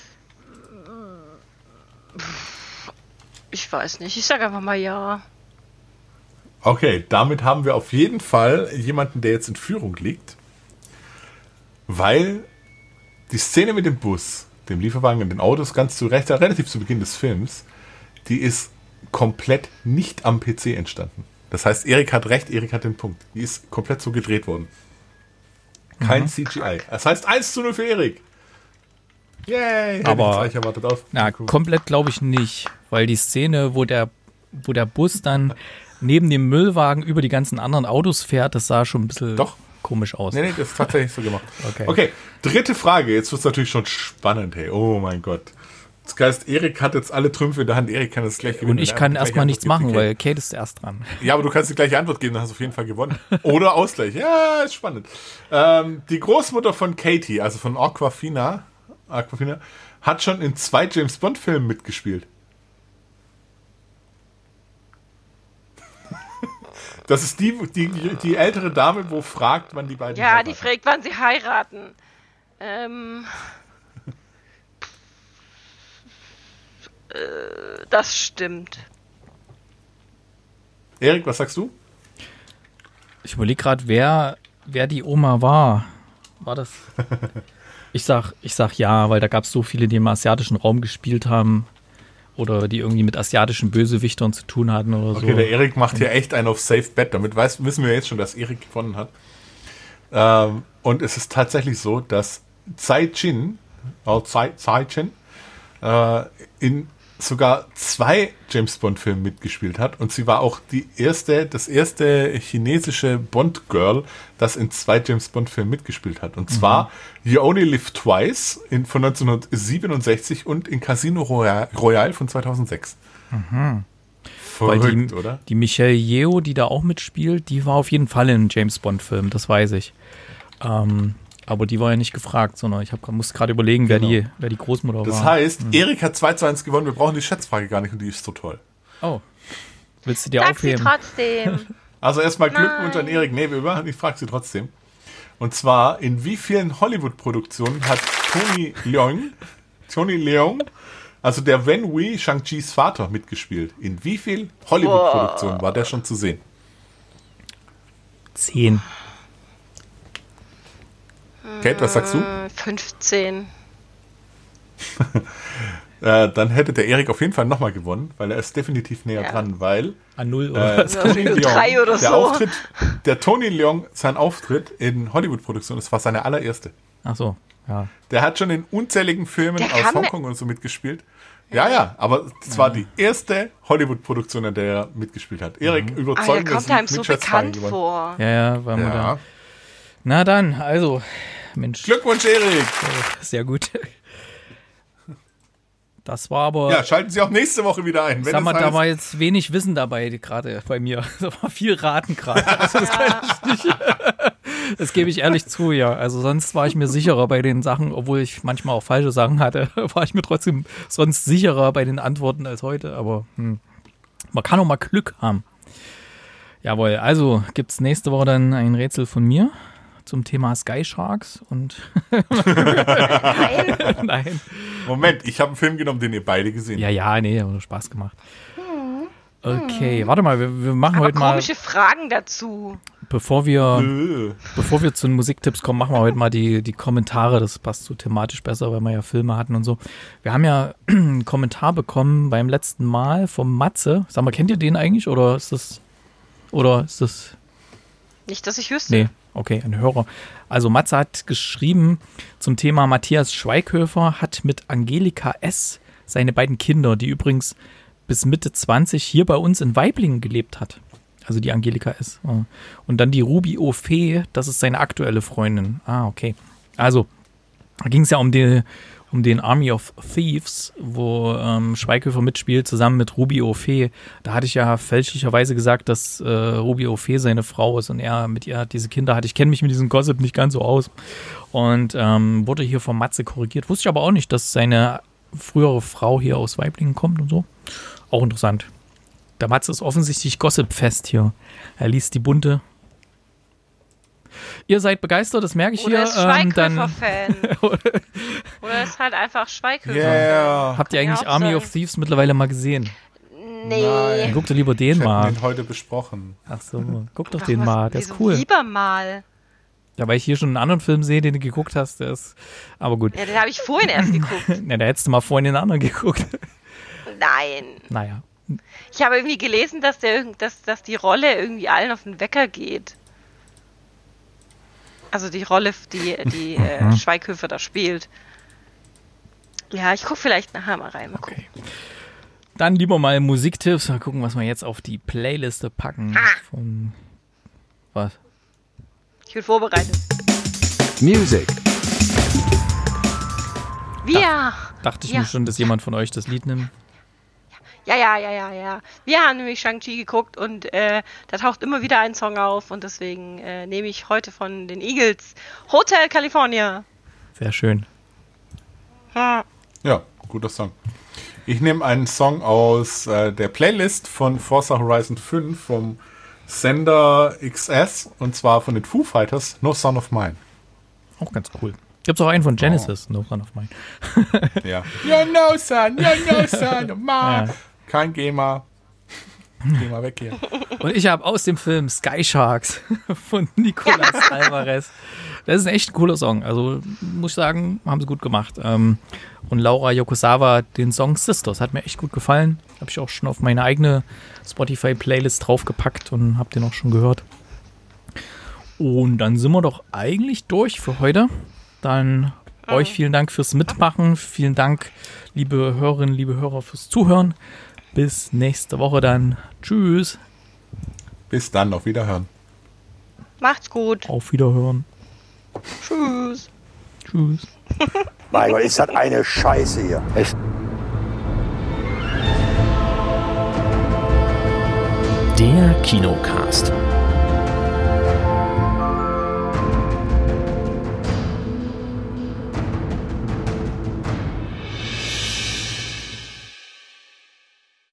Ich weiß nicht. Ich sag einfach mal ja. Okay, damit haben wir auf jeden Fall jemanden, der jetzt in Führung liegt. Weil die Szene mit dem Bus dem Lieferwagen und den Autos, ganz zu Recht, relativ zu Beginn des Films, die ist komplett nicht am P C entstanden. Das heißt, Erik hat recht, Erik hat den Punkt. Die ist komplett so gedreht worden. Kein mhm. C G I. Das heißt eins zu null für Erik. Yay! Aber ich erwartet auf. Na, cool. Komplett glaube ich nicht, weil die Szene, wo der, wo der Bus dann neben dem Müllwagen über die ganzen anderen Autos fährt, das sah schon ein bisschen Doch. komisch aus. Nee, nee, das ist tatsächlich so gemacht. Okay. Okay, dritte Frage. Jetzt wird es natürlich schon spannend, hey. Oh mein Gott. Das heißt, Erik hat jetzt alle Trümpfe in der Hand. Erik kann das gleich gewinnen. Und ich kann erstmal nichts machen, Kate. Weil Kate ist erst dran. Ja, aber du kannst die gleiche Antwort geben, dann hast du auf jeden Fall gewonnen. Oder Ausgleich. Ja, ist spannend. Ähm, die Großmutter von Katie, also von Awkwafina, Awkwafina, hat schon in zwei James-Bond-Filmen mitgespielt. Das ist die, die, die ältere Dame, wo fragt, wann die beiden Ja, heiraten. die fragt, wann sie heiraten. Ähm... Das stimmt. Erik, was sagst du? Ich überlege gerade, wer, wer die Oma war. War das? Ich sag, ich sag ja, weil da gab es so viele, die im asiatischen Raum gespielt haben oder die irgendwie mit asiatischen Bösewichtern zu tun hatten oder okay, so. Okay, der Erik macht hier echt einen auf Safe Bet. Damit weiß, wissen wir jetzt schon, dass Erik gewonnen hat. Ähm, und es ist tatsächlich so, dass Tsai Chin, oh, Tsai, Tsai Chin, äh, in sogar zwei James-Bond-Filmen mitgespielt hat. Und sie war auch die erste, das erste chinesische Bond-Girl, das in zwei James-Bond-Filmen mitgespielt hat. Und zwar mhm. You Only Live Twice in, von neunzehnhundertsiebenundsechzig und in Casino Royale, Royale von zweitausendsechs. Mhm. Verrückt, Weil die, oder? Die Michelle Yeoh, die da auch mitspielt, die war auf jeden Fall in einem James-Bond-Film, das weiß ich. Ähm, aber die war ja nicht gefragt, sondern ich hab, muss gerade überlegen, wer, genau. die, wer die Großmutter das war. Das heißt, mhm. Erik hat zwei zu eins gewonnen, wir brauchen die Schätzfrage gar nicht und die ist so toll. Oh, willst du dir Sag aufheben? sie trotzdem. Also erstmal Glückwunsch an Erik Nebeüber, ich frage sie trotzdem. Und zwar, in wie vielen Hollywood-Produktionen hat Tony Leung, Tony Leung, also der Wen Wei, Shang-Chis Vater, mitgespielt? In wie vielen Hollywood-Produktionen war der schon zu sehen? Zehn. Kate, was sagst du? fünfzehn. äh, dann hätte der Erik auf jeden Fall nochmal gewonnen, weil er ist definitiv näher ja. dran, weil an null oder äh, Tony Leung, drei oder der so. Auftritt, der Tony Leung, sein Auftritt in Hollywood-Produktionen, das war seine allererste. Ach so, ja. Der hat schon in unzähligen Filmen der aus Hongkong und so mitgespielt. Ja, ja, aber es war ja. die erste Hollywood-Produktion, an der er mitgespielt hat. Erik, mhm. überzeugend. Ah, der kommt einem so bekannt vor. Ja, ja, war ja. da. Na dann, also, Mensch. Glückwunsch, Erik. Sehr gut. Das war aber... Ja, schalten Sie auch nächste Woche wieder ein. Wenn sag mal, da war jetzt wenig Wissen dabei, gerade bei mir. Da war viel Raten gerade. Also das, ja. das gebe ich ehrlich zu, ja. Also sonst war ich mir sicherer bei den Sachen, obwohl ich manchmal auch falsche Sachen hatte, war ich mir trotzdem sonst sicherer bei den Antworten als heute. Aber hm, man kann auch mal Glück haben. Jawohl, also gibt es nächste Woche dann ein Rätsel von mir zum Thema Sky Sharks und Nein. Nein. Moment, ich habe einen Film genommen, den ihr beide gesehen habt. Ja, ja, nee, hat Spaß gemacht. Okay, warte mal, wir, wir machen Aber heute mal... komische Fragen dazu. Bevor wir, bevor wir zu den Musiktipps kommen, machen wir heute mal die, die Kommentare. Das passt so thematisch besser, weil wir ja Filme hatten und so. Wir haben ja einen Kommentar bekommen beim letzten Mal vom Matze. Sag mal, kennt ihr den eigentlich oder ist das... Oder ist das... Nicht, dass ich wüsste. Nee, okay, ein Hörer. Also Matze hat geschrieben zum Thema Matthias Schweighöfer hat mit Angelika S. seine beiden Kinder, die übrigens bis Mitte zwanzig hier bei uns in Waiblingen gelebt hat. Also die Angelika S. Und dann die Ruby O'Fee, das ist seine aktuelle Freundin. Ah, okay. Also, da ging es ja um die um den Army of Thieves, wo ähm, Schweighöfer mitspielt, zusammen mit Ruby O'Fee. Da hatte ich ja fälschlicherweise gesagt, dass äh, Ruby O'Fee seine Frau ist und er mit ihr diese Kinder hat. Ich kenne mich mit diesem Gossip nicht ganz so aus. Und ähm, wurde hier vom Matze korrigiert. Wusste ich aber auch nicht, dass seine frühere Frau hier aus Waiblingen kommt und so. Auch interessant. Der Matze ist offensichtlich Gossip-fest hier. Er liest die bunte. Ihr seid begeistert, das merke ich Oder hier. Ist Schweighöfer-Fan. Oder ist halt einfach Schweighöfer. Yeah. Habt ihr eigentlich Army sagen. of Thieves mittlerweile mal gesehen? Nee. Dann guck doch lieber den ich mal. Ich den heute besprochen. Ach so, guck doch Ach, den was, mal, der ist wieso cool. Lieber mal. Ja, weil ich hier schon einen anderen Film sehe, den du geguckt hast. Der ist, aber gut. Ja, den habe ich vorhin erst geguckt. Ja, da hättest du mal vorhin den anderen geguckt. Nein. Naja. Ich habe irgendwie gelesen, dass, der, dass, dass die Rolle irgendwie allen auf den Wecker geht. Also die Rolle, die, die äh, Schweighöfer da spielt. Ja, ich gucke vielleicht nachher mal rein. Mal okay. Dann lieber mal Musiktipps. Mal gucken, was wir jetzt auf die Playliste packen. Ha! Von was? Ich bin vorbereitet. Music. Wir. Da, dachte ich ja. mir schon, dass jemand von euch das Lied nimmt. Ja, ja, ja, ja, ja. Wir haben nämlich Shang-Chi geguckt und äh, da taucht immer wieder ein Song auf und deswegen äh, nehme ich heute von den Eagles Hotel California. Sehr schön. Hm. Ja, guter Song. Ich nehme einen Song aus äh, der Playlist von Forza Horizon fünf vom Sender X S und zwar von den Foo Fighters, No Son of Mine. Auch ganz cool. Gibt's auch einen von Genesis, oh. No Son of Mine. Ja. You're no son, you're no son of mine. Ja. Kein GEMA. Geh mal weg hier. Und ich habe aus dem Film Sky Sharks von Nicolas Alvarez. Das ist ein echt cooler Song. Also muss ich sagen, haben sie gut gemacht. Und Laura Yokosawa, den Song Sisters, hat mir echt gut gefallen. Habe ich auch schon auf meine eigene Spotify-Playlist draufgepackt und habe den auch schon gehört. Und dann sind wir doch eigentlich durch für heute. Dann mhm. euch vielen Dank fürs Mitmachen. Vielen Dank, liebe Hörerinnen, liebe Hörer, fürs Zuhören. Bis nächste Woche dann. Tschüss. Bis dann, auf Wiederhören. Macht's gut. Auf Wiederhören. Tschüss. Tschüss. Mein Gott, ist das eine Scheiße hier. Echt? Der Kinocast.